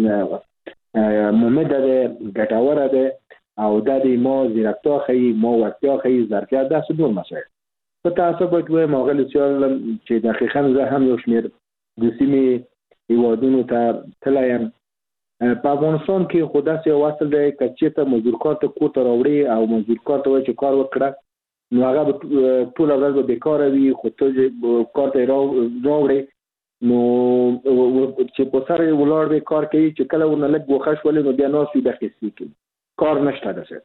ته ممده ده، ګټوره ده او دا د ما ځیرکتیا ښیي، ما وړتیا ښیي، ظرفیت، داسې نور مسایل. په تاسو باید وایم اغلی سیال چې دقیقا زه هم یو شمېر د سیمې هیوادونو ته تللی یم. په افغانستان کې خو داسې یو اصل دی که چېرته مزدور کار ته کور ته راوړې او مزدور کار ته وایي چې کار وکړه نو هغه به ټوله ورځ به بېکاره وي، خو ته کار ته یې راوړې نو چې په سر یې ولاړ وي کار کوي، چې کله ورنه لږ ګوښه شولې نو بیا ناست وي دقیقې کوي، کار نشته داسې.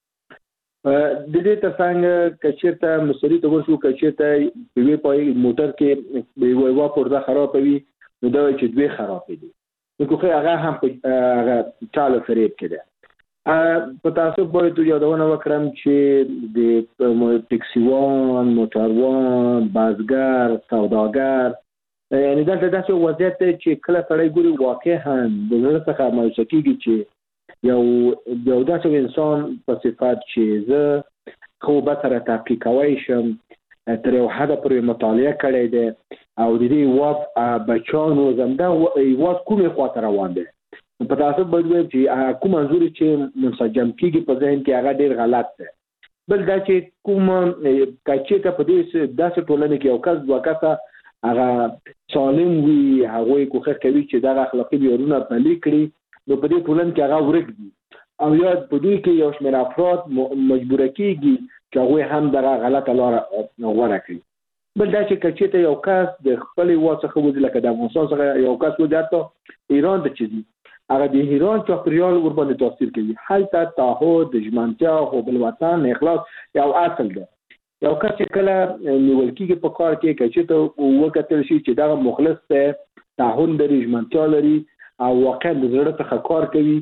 د دې تر څنګ که چېرته مستري ته ورشو، که چېرته په یوې پای موټر کې یوه پرده خرابه وي نو دا وایي چې دوی خرابې دي، نو که هغه هم په هغه چاله فریب کې ده. په تاسو باید یادونه وکړم چې د ټکسیوان، موټروان، بازګر، سوداګر، یعنی دلته داسې وضعیت دی چې کله سړی ګوري واقعا د زړه څخه مایوسه کېږي چې یو یو داسې انسان په صفت چې زه خو به سره تحقیق کوی شم، تر یو حده پورې مطالعه کړی دی او د دې هېواد بچیان روزم، دا هېواد کومې خواته روان دی. په تاسو باید ووایم چې کوم انځور چې منسجم کېږي په ذهن کې هغه ډېر غلط دی. بل دا چې کوم که چېرته په دې داسې ټولنه کې یو کس دوه کسه هغه سالم وي، هغوی کوښښ کوي چې دغه اخلاقي معیارونه پلي کړي نو په دې ټولنه کې هغه ورک دي او یا په دوی کې یو شمېر افراد مجبوره کېږي چې هغوی هم دغه غلطه لاره غوره کړي. بل دا چې که چېرته یو کس د خپل هېواد څخه وځي، لکه د افغانستان څخه یو کس وځي حتی ایران ته چې ځي، هغه د ایران چاپېریال ورباندې تاثیر کوي. هلته تعهد، د ژمنتیا، حب الوطن، اخلاص یو اصل ده. یو کس چې کله نیول کېږي په کار کې که چېرته وکتل شي چې دغه مخلص دی، تعهد لري، ژمنتیا لري او واقعا د زړه څخه کار کوي،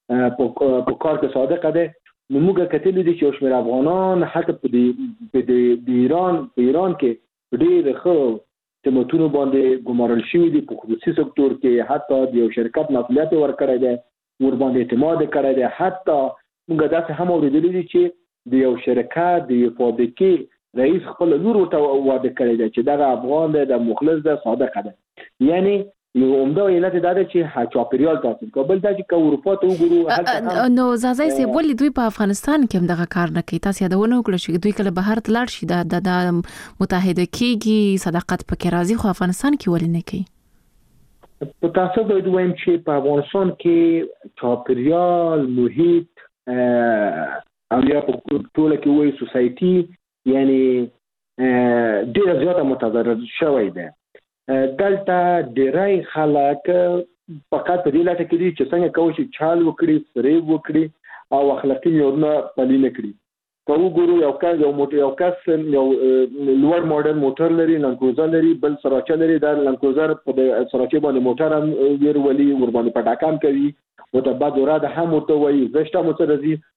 په کار کې صادقه دی، نو موږ کتلي دي چې یو شمېر افغانان حتی په د ایران په ایران کې ډېر ښه خدمتونو باندې ګمارل شوي دي، په خصوصي سکتور کې حتی د یو شرکت مسؤلیت یې ورکړی دی، ورباندې اعتماد یې کړی دی. حتی موږ داسې هم اورېدلي دي چې د یو شرکت د یو فابریکې رئیس خپل لور ورته واده کړی دی چې دغه افغان دی، د مخلص دی، صادقه دی. یعنی یو عمده علت دا ده چې چاپېریال تاثیر کوي. بل دا چې که اروپا ته وګورو نو زازای صاحب ولې دوی په افغانستان کې هم دغه کار نه کوي؟ تاسو یادونه وکړه چې دوی کله بهر ته لاړ شي دا د متحده کېږي، صداقت پکې راځي، خو افغانستان کې ولې نه کوي؟ په تاسو باید ووایم چې په افغانستان کې چاپېریال، محیط او یا په ټوله کې وایي سوسایټي یعنی ډېره زیاته متضرر شوی دی. دلته ډېری خلک فقط په دې لټه کې دي چې څنګه کولی شي چال وکړي، فریب وکړي او اخلاقي معیارونه پلي نه کړي. که وګورو یو کس یو موټر یو کس یو لوړ ماډل موټر لري، لنکروزر لري، بل سراچه لري، دا لنکروزر په د سراچې باندې موټر هم ویرولي، ورباندې پټاکان کوي، ورته بد ورده هم ورته وایي، زشت هم ورته راځي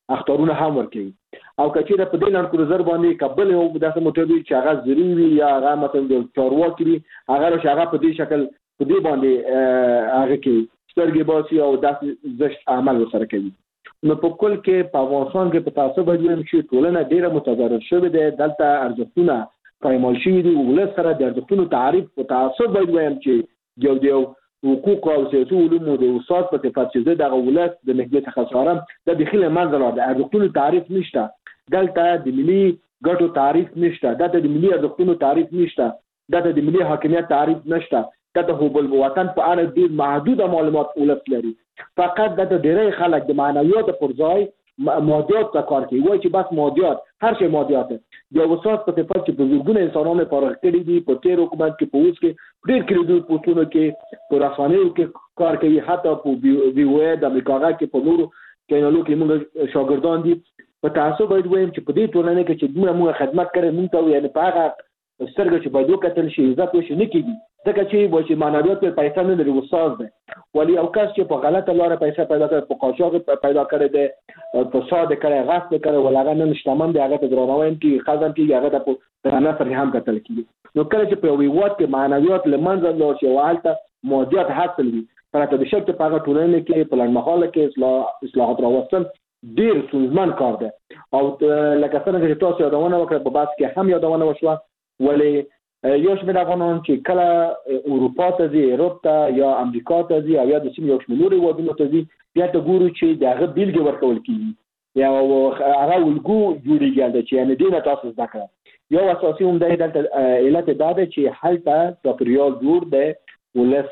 اختارونه هم ورکوي او کچې د په دې لانډ کروزر باندې قبل یو داسې موټر وي چې هغه زری وي یا هغه مثلا د چارواکي وي هغه راشه هغه په دې شکل په دې باندې هغه کې سترګې باسي او داسې زشت عمل وسره کوي. نو په کل کې په افغانستان کې په تاسو باندې چې ټولنه ډیره متضرر شوې ده، دلته ارزښتونه پایمال شوي دي. ولس سره د ارزښتونو تعریف په تاسو باندې وایم چې یو یو حقوق او سیاسي علومو د استاد په صفت چې دغه ولس د مهدي تخصصارم د بخیله منځ لاره د ارزښتونو تعریف نشته، دلته د ملي ګټو تعریف نشته، دلته د ملي ارزښتونو تعریف نشته، دلته د ملي حاکمیت تعریف نشته، دلته هو بل وطن په اړه ډیر محدود معلومات ولس لري. فقط دلته ډیری خلک د معنویات پر ځای مادیات ته کار کوي، وایي چې بس مادیات هر شی مادیات دي. د استاد په صفت چې بزرګونه انسانانو فارغ کړي دي په تیر حکومت کې په اوس کې ډیر کړي پوسټونو کې په رسنیو کې کار کوي، حتی په وی او د امریکا کې په نورو چینلونو کې موږ شاګردان دي. په تاسو باید وایم چې په دې ټولنه کې چې موږ خدمت کړو موږ ته یعنی په هغه سترګې چې باید وکتل شي عزت وشي نه کېږي، ځکه چې وایي چې معنویات په پیسې نه لري استاد دی، ولی او کس چې په غلطه لاره پیسې پیدا کړي په قاچاق پیدا کړي دی، فساد کړي، غصب کړي، ولغه نه شتمن دی، هغه ته درناوی کې خزم کې هغه ته په تنه پر هم کتل کېږي. نو کله چې په ویوات کې معنویات لمنځه لاړ شي او هلته مادیات حاصل وي، پرته د شک په هغه ټولنه کې په لړمحاله کې اصلاح اصلاحات راوستل ډیر ستونزمن کار دی. او لکه څنګه چې تاسو یادونه وکړه په بحث کې هم یادونه وشوه، ولې یو شمېر افغانان چې کله اروپا ته ځي، اروپ ته یا امریکا ته ځي او یا د سیمې یو شمېر نورو هېوادونو ته ځي، بیا ته ګورو چې د هغه بیلګې ورکول کېږي یا هغه الګو جوړېږي هلته چې یعنې دې نه تاسو زده کړه. یو اساسي عمده یې دلته علت دا دی چې هلته چاپېریال جوړ دی، ولس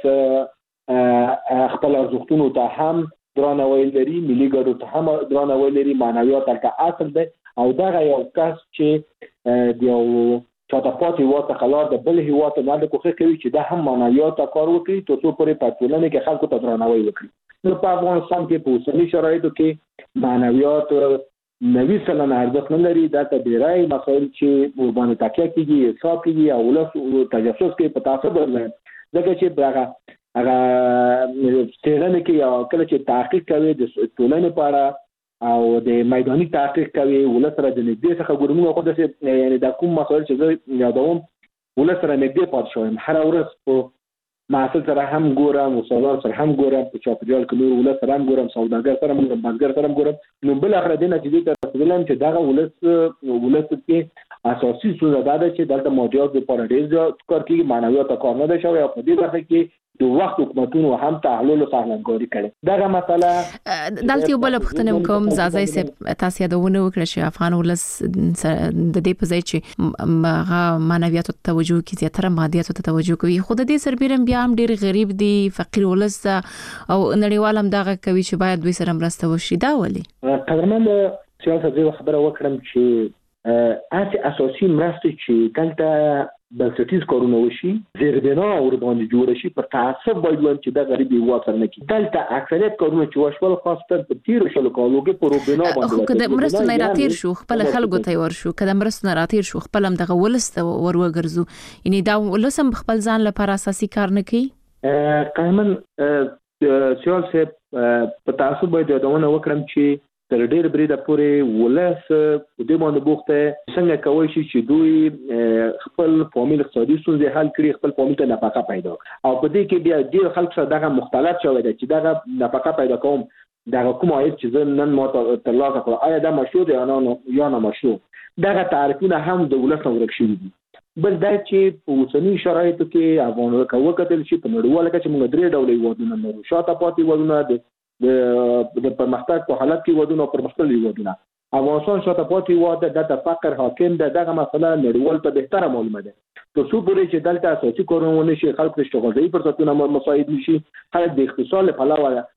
خپل ارزښتونو ته هم درناوی لري، ملي ګټو ته هم درناوی لري، معنویات هلته اصل دی. او دغه یو کس چې د یو چاته پاتې هېواد څخه لاړ د بل هېواد ته باندې کوښښ کوي چې دا هم معنویات ته کار وکړي تر څو پورې په ټولنه کې خلکو ته درناوی وکړي. نو په افغانستان کې په اوسني شرایطو کې معنویات نوي سلنه ارزښت نه لري. دلته ډېری مسایل چې ورباندې تکیه کېږي، حساب کېږي او ولس تجسس کوي په تعصب باندې، ځکه چې هغه هغه څېړنې کې یا کله چې تحقیق کوي د ټولنې په اړه او د میداني تحقیق کوي، ولس سره د نږدې څخه ګورو. موږ خو داسې یعنې دا کوم مسایل چې زه یادوم ولس سره نږدې پاتې شوم، هره ورځ په محصل سره هم ګورم، استادان سره هم ګورم، په چاپېریال کې نور ولس سره هم ګورم، سوداګر سره هم ګورم، بزګر سره هم ګورم. نو بالاخره دې نتیجې ته رسېدلم چې دغه ولس ولس کې اساسي ستونزه دا ده چې دلته مادیات لپاره ډېر زیات کار کېږي، معنویات ته کار نه دی شوی او په دې برخه کې د وخت حکومتونو هم تحلیل او سهلنګاري کړي. دغه مسله دلته یو بل پوښتنه کوم، زازای صاحب تاسو یادونه وکړه چې افغان ولس د دې په ځای چې هغه معنویات ته توجه کوي زیاتره مادیات ته توجه کوي، خو د دې سربېرم بیا هم ډېر غریب دي، فقیر ولس او نړیوال هم دغه کوي چې باید دوی سره مرسته وشي. دا ولې قدرمن سیاست زه خبره وکړم چې اته اساسي مرسته چې دلته بنسټیز کارونه وشي، زیربنا ور باندې جوړ شي، په تعصب باید وایي چې دا غریب یو سره نه کی. دلته اکثریت کارونه چې وشول خاصه په تیر شلو کالو کې پروبنا باندې، خو کله مرسته نه راتیر شو خپل خلکو ته ور شو، کله مرسته نه راتیر شو خپل هم دغه ولست ور وګرځو، یعنی دا ولسم خپل ځان لپاره اساسي کار نه کوي. قانون سیال صاحب په تعصب باید یادونه وکړم چې تر ډېر بریده پورې ولس په دې باندې بوخته څنګه کوي چې دوی خپل فامیل اقتصادي ستونزې حل کړي، خپل فامیل ته نفقه پیدا کړي. او په دې کې بیا ډېر خلک سره دغه مختلف شوی دی چې دغه نفقه پیدا کوم دغه کوم عاید چې زه نن ما ترلاسه کړم آیا دا مشروع دی یا نه مشروع، دغه تعریفونه هم د ولس نه ورک شوي دي. بل دا چې په اوسني شرایطو کې افغان وکتل شي په نړیواله کچه موږ درې ډوله هېوادونه لرو، شاته پاتې هېوادونه، د پرمختګ په حالت کې ودونه او پرمختللي ودونه. افغانستان شاته پاتې هېواد دی، دلته فقر حاکم دی. دغه مسله نړیوال ته بهتره معلومه ده. تر څو پورې چې دلته اساسي کارونه ونه شي، خلک د اشتغالي فرصتونه مساعد نشي، خلک د اقتصاد له پلوه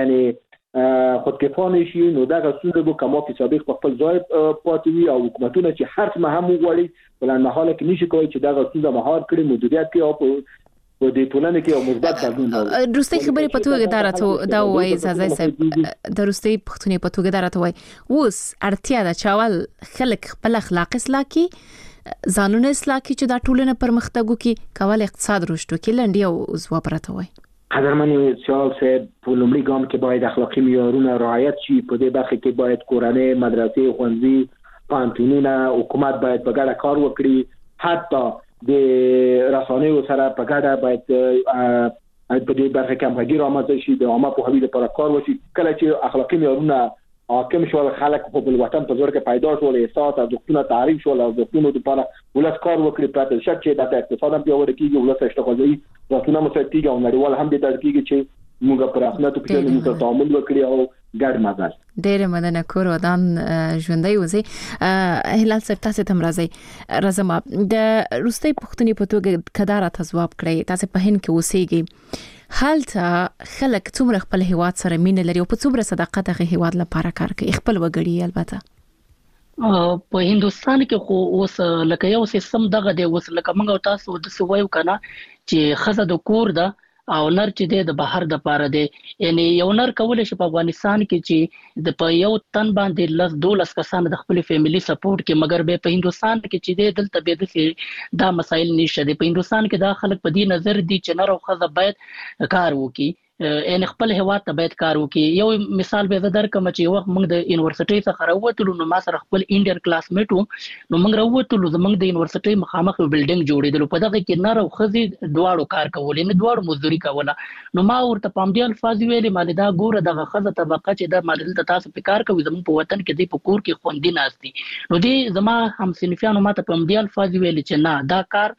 یعنې خودکفا نشي، نو دغه ستونزه به کما فی سابق په خپل ځای پاتې وي او حکومتونه چې هر څه هم وغواړي په لنډمهاله کې نشي کولی چې دغه ستونزه مهار کړي، مدیریت کړي او په په دې ټولنه کې یو مثبت بدلون راوړي. روستي خبرې په توګه دا راته دا وایي زازای صاحب، د روستي پښتونې په توګه دا راته وایي اوس اړتیا ده چې اول خلک خپل اخلاق اصلاح کړي، ځانونه اصلاح کړي چې دا ټولنه پرمختګ وکړي، کول اقتصاد رشد وکړي. لنډي او ځواب راته وایي. قدرمن سیال صاحب په لومړي ګام کې باید اخلاقي معیارونه رعایت شي. په دې برخه کې باید کورنۍ، مدرسې، ښوونځي، پوهنتونونه، حکومت باید په ګډه کار وکړي. حتی د رسنیو سره په ګډه باید په دې برخه کې همغږي رامنځته شي، د عامه پوهاوي لپاره کار وشي. کله چې اخلاقي معیارونه حاکم شول، خلک په خپل وطن په زور کې پیدا شول، احساس او ارزښتونه تعریف شول، او ارزښتونه لپاره ولس کار وکړي. پرته شک چې د اقتصاد هم پیاوړی کیږي، ولس اشتغالي راتلونه مساعد کیږي، او نړیوال هم د درک کیږي چې موږ پر خپل په کې موږ تعامل وکړي او ګډ مزل. ډېر مننه. کور ودان ژوندۍ وزي هلال صاحب، تاسو تم راځي راځم د روستي پښتني په توګه کدار ته جواب کړئ. تاسو په هند کې اوسېږئ، حالته خلک څومره خپل هیواد سره مینه لري او په څومره صداقت هغه هیواد لپاره کار کوي، خپل وګړي. البته په هندستان کې خو اوس لکه یو سیستم دغه دی، اوس لکه موږ تاسو د سوایو کنه چې خزه د کور ده او نر چې د بهر د پاره دی. یعنی یو نر کولای شي په افغانستان کې چې د په یو تن باندې لس دولس کسان د خپل فیملی سپورټ کې، مګر به په هندستان کې چې د دلته به د دا مسایل نشته دي. په هندستان کې دا خلک په دې نظر دي چې نر او خزه باید کار وکړي، ان خپل هیواد ته باید کار وکړي. یو مثال به زه درکم چې وخت موږ د یونیورسيټي څخه راووتلو، نو ما سره خپل انډین کلاسمیټ وو، نو موږ راووتلو، زموږ د یونیورسيټي مخامخ بلډینګ جوړېدل، په دغه کې نر او ښځې دواړو کار کولې، نه دواړو مزدوري کوله. نو ما ورته په همدې الفاظ ویلې، مالې دا ګوره دغه ښځه طبقه چې دا مالې دلته تاسو په کار کوي، زموږ په وطن کې دی په کور کې خوندي ناستي. نو دې زما همصنفیانو ماته په همدې الفاظ ویلې چې نه، دا کار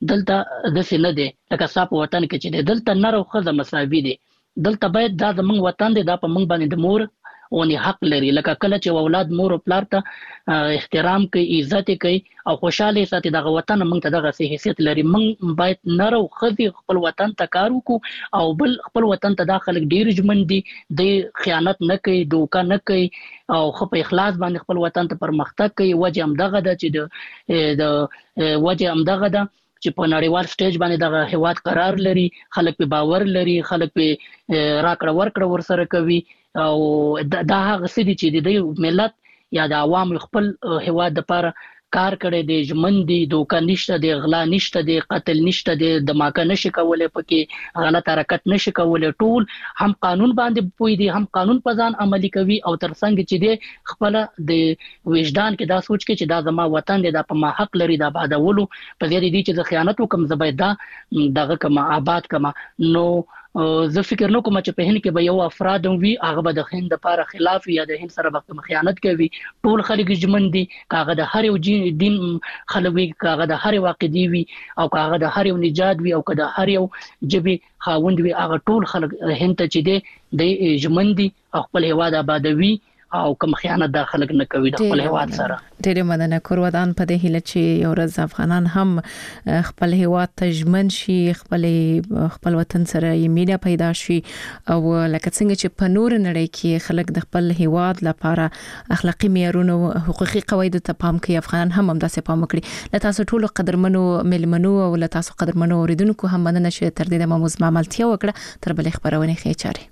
دلته د سینه دی لکه صاحب وطن کې چې دی، دلته نر او ښځه مساوي دي. دلته باید دا زمونږ وطن دی، دا په موږ باندې د مور اونې حق لري. لکه کله چې اولاد مور او پلار ته احترام کوي، عزت کوي او خوشاله ساتي، دغه وطن موږ ته دغه سي حیثیت لري. موږ باید نر او ښځې خپل وطن ته کار وکړو، او بل خپل وطن ته دا خلک ډیر ژمن دي، د خیانت نه کوي، دوکه نه کوي، او خپل اخلاص باندې خپل وطن ته پرمختګ کوي. وجه هم دغه ده چې د د وجه هم دغه ده چې په نړیوال سټیج باندې دغه هیواد قرار لري، خلک په باور لري، خلک په راکړه ورکړه ورسره کوي. او دا هغه څه دي چې د ملت یا د عوام خپل هیواد لپاره کار کړي دي، ژمن دي، دوکه نشته دي، غلا نشته دي، قتل نشته دي، دماکه نشي کولای، پکې غلط حرکت نشي کولای. ټول هم قانون باندې پوي دي، هم قانون په ځان عملي کوي، او ترڅنګ چې دي خپل د وجدان کې دا سوچ کې چې دا زما وطن دی، دا په ما حق لري، دا آبادولو په ځای دي چې خیانت وکم، زبې دا دغه کما آباد کما. نو زه فکر نه کوم چې په هند کې به یو افراد وي هغه به د هند لپاره خلاف یا د هند سره به خیانت کوي. ټول خلک ژمن دي، کاغه د هر یو دین خلک وي، کاغه د هر یو عقیدې وي، او کاغه د هر یو نجات وي، او کاغه د هر یو جبي خاوند وي، هغه ټول خلک هند ته چې دي د ژمن دي او خپل هیواد آبادوي، او کوم خیانت داخله نه کوي د خپل هیواد سره. ډېر مننه. کورودان په دې هیله چې یو ورځ افغانان هم خپل هیواد ته ژمن شي، خپل خپل وطن سره یې مینه پیدا شي، او لکه څنګه چې په نور نړۍ کې خلک د خپل هیواد لپاره اخلاقی معیارونو او حقوقي قواعدو ته پام کوي، افغانان هم همداسې پام وکړي. له تاسو ټولو قدرمنو ملمنو او له تاسو قدرمنو اوریدونکو هم مننه چې تر دې د موضوع عملتیا وکړه. تر بلې خبرونه ښه چاري.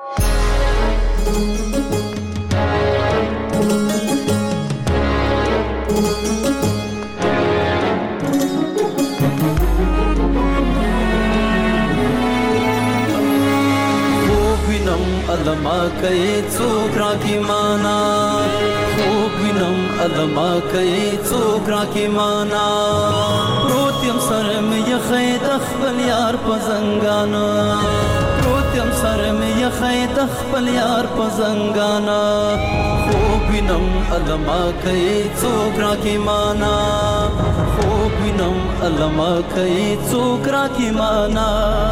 ادما کوي څوک راکی معنا، خوب وینم ادما کوي څوک راکی معنا. پروتیم سره مې یخې د خپل یار په زنګانا، پروتیم سره مې یخې د خپل یار په زنګانا. خوب وینم ادما کوي څوک راکی معنا، خوب وینم ادما کوي څوک راکی معنا.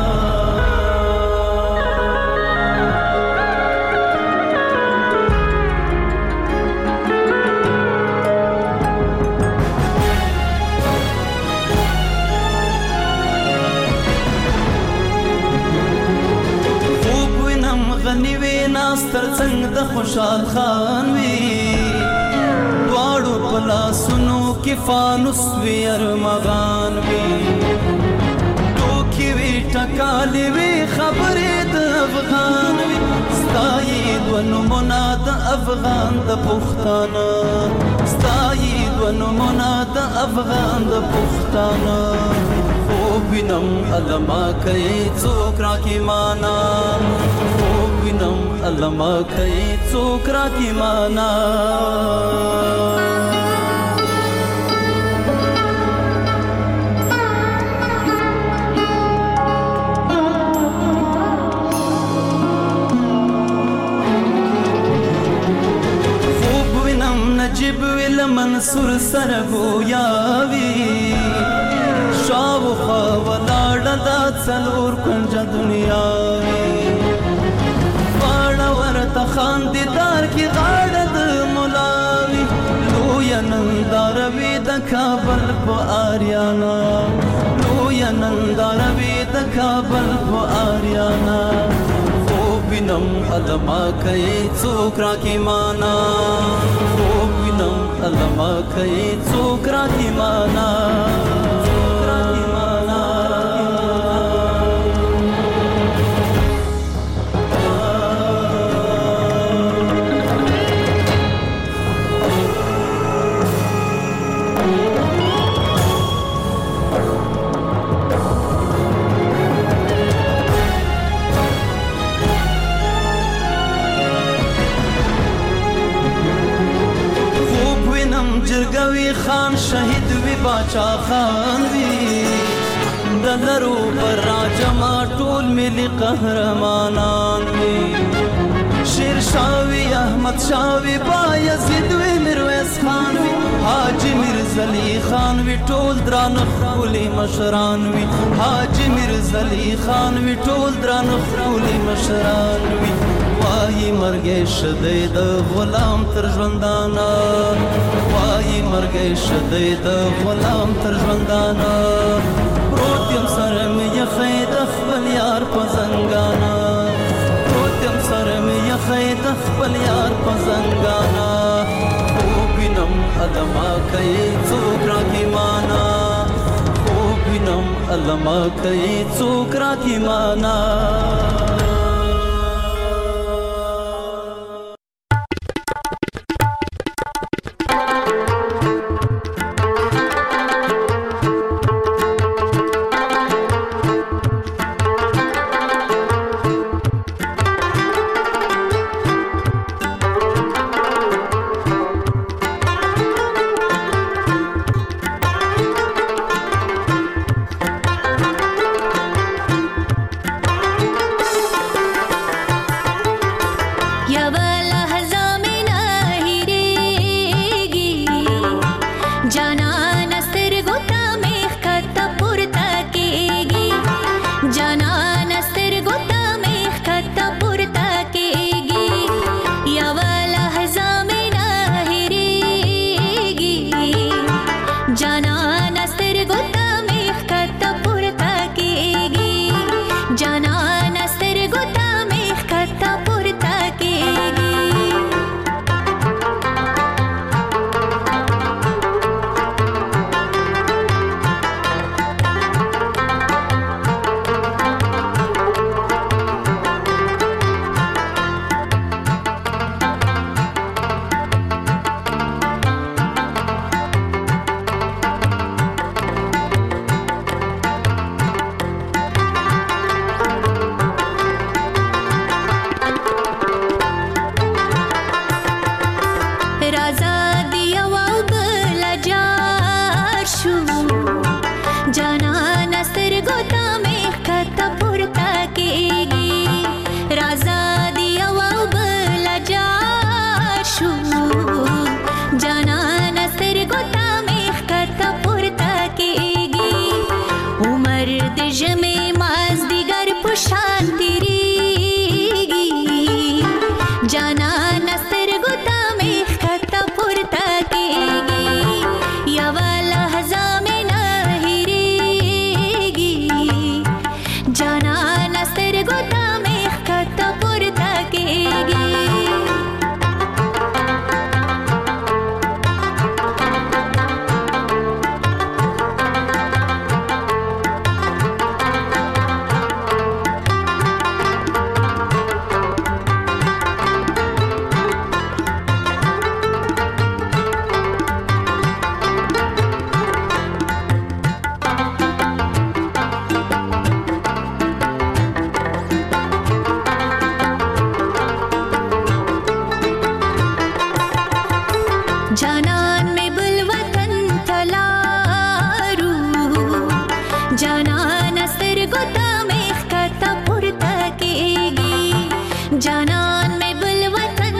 ستر څنګه د خوشحال خان وی، دواړو پلاسونو کې فانوس وی ارمغان وی، ټوکی وی ټکالې وی خبرې د افغان وی. ستایي ونمونه د افغان د پښتانه، ستایي ونمونه د افغان د پښتانه. خوب وینم وینم علما کوي څوک راکې معنا خوب وینم علما کوي څوک راکې معنا نجیب ویل منصور سره گویاوی شاوخوا ولاړه دا څلور کنجه دنیاوی واړه ورته خاندیدار کې غاړه د ملاوی لویه ننداره وي د کابل په آریانا لویه ننداره وي د کابل په آریانا وینم علما کوي څوک راکې معنا خوب وینم علما کوي څوک راکې معنا جرګوي خان شهید وی باچا خان وی دلرو پر راجما ټول ملي قهرمانان وی شیر شاوی احمد شاوی بایزید وی میرویس خان وی حاجی میرزلی خان وی ټول دران خولي مشران وی حاجی میرزلی خان وی ټول دران خولي مشران وی وای مرګ شدید غلام تر ژوندانا وای مرګ شدید غلام تر ژوندانا پروت یم سره مې یخې د خپل یار په زنګانا پروت یم سره مې یخې د خپل یار په زنګانا خوب وینم علما کوي څوک راکې معنا خوب وینم علما کوي څوک راکې معنا جانان سترګو ته مخ کته پورته کېږي جانان مې بل وطن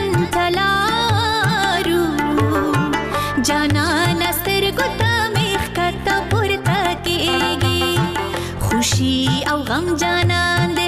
تلارو جانان سترګو ته مخ کته پورته کېږي خوشي او غم جانان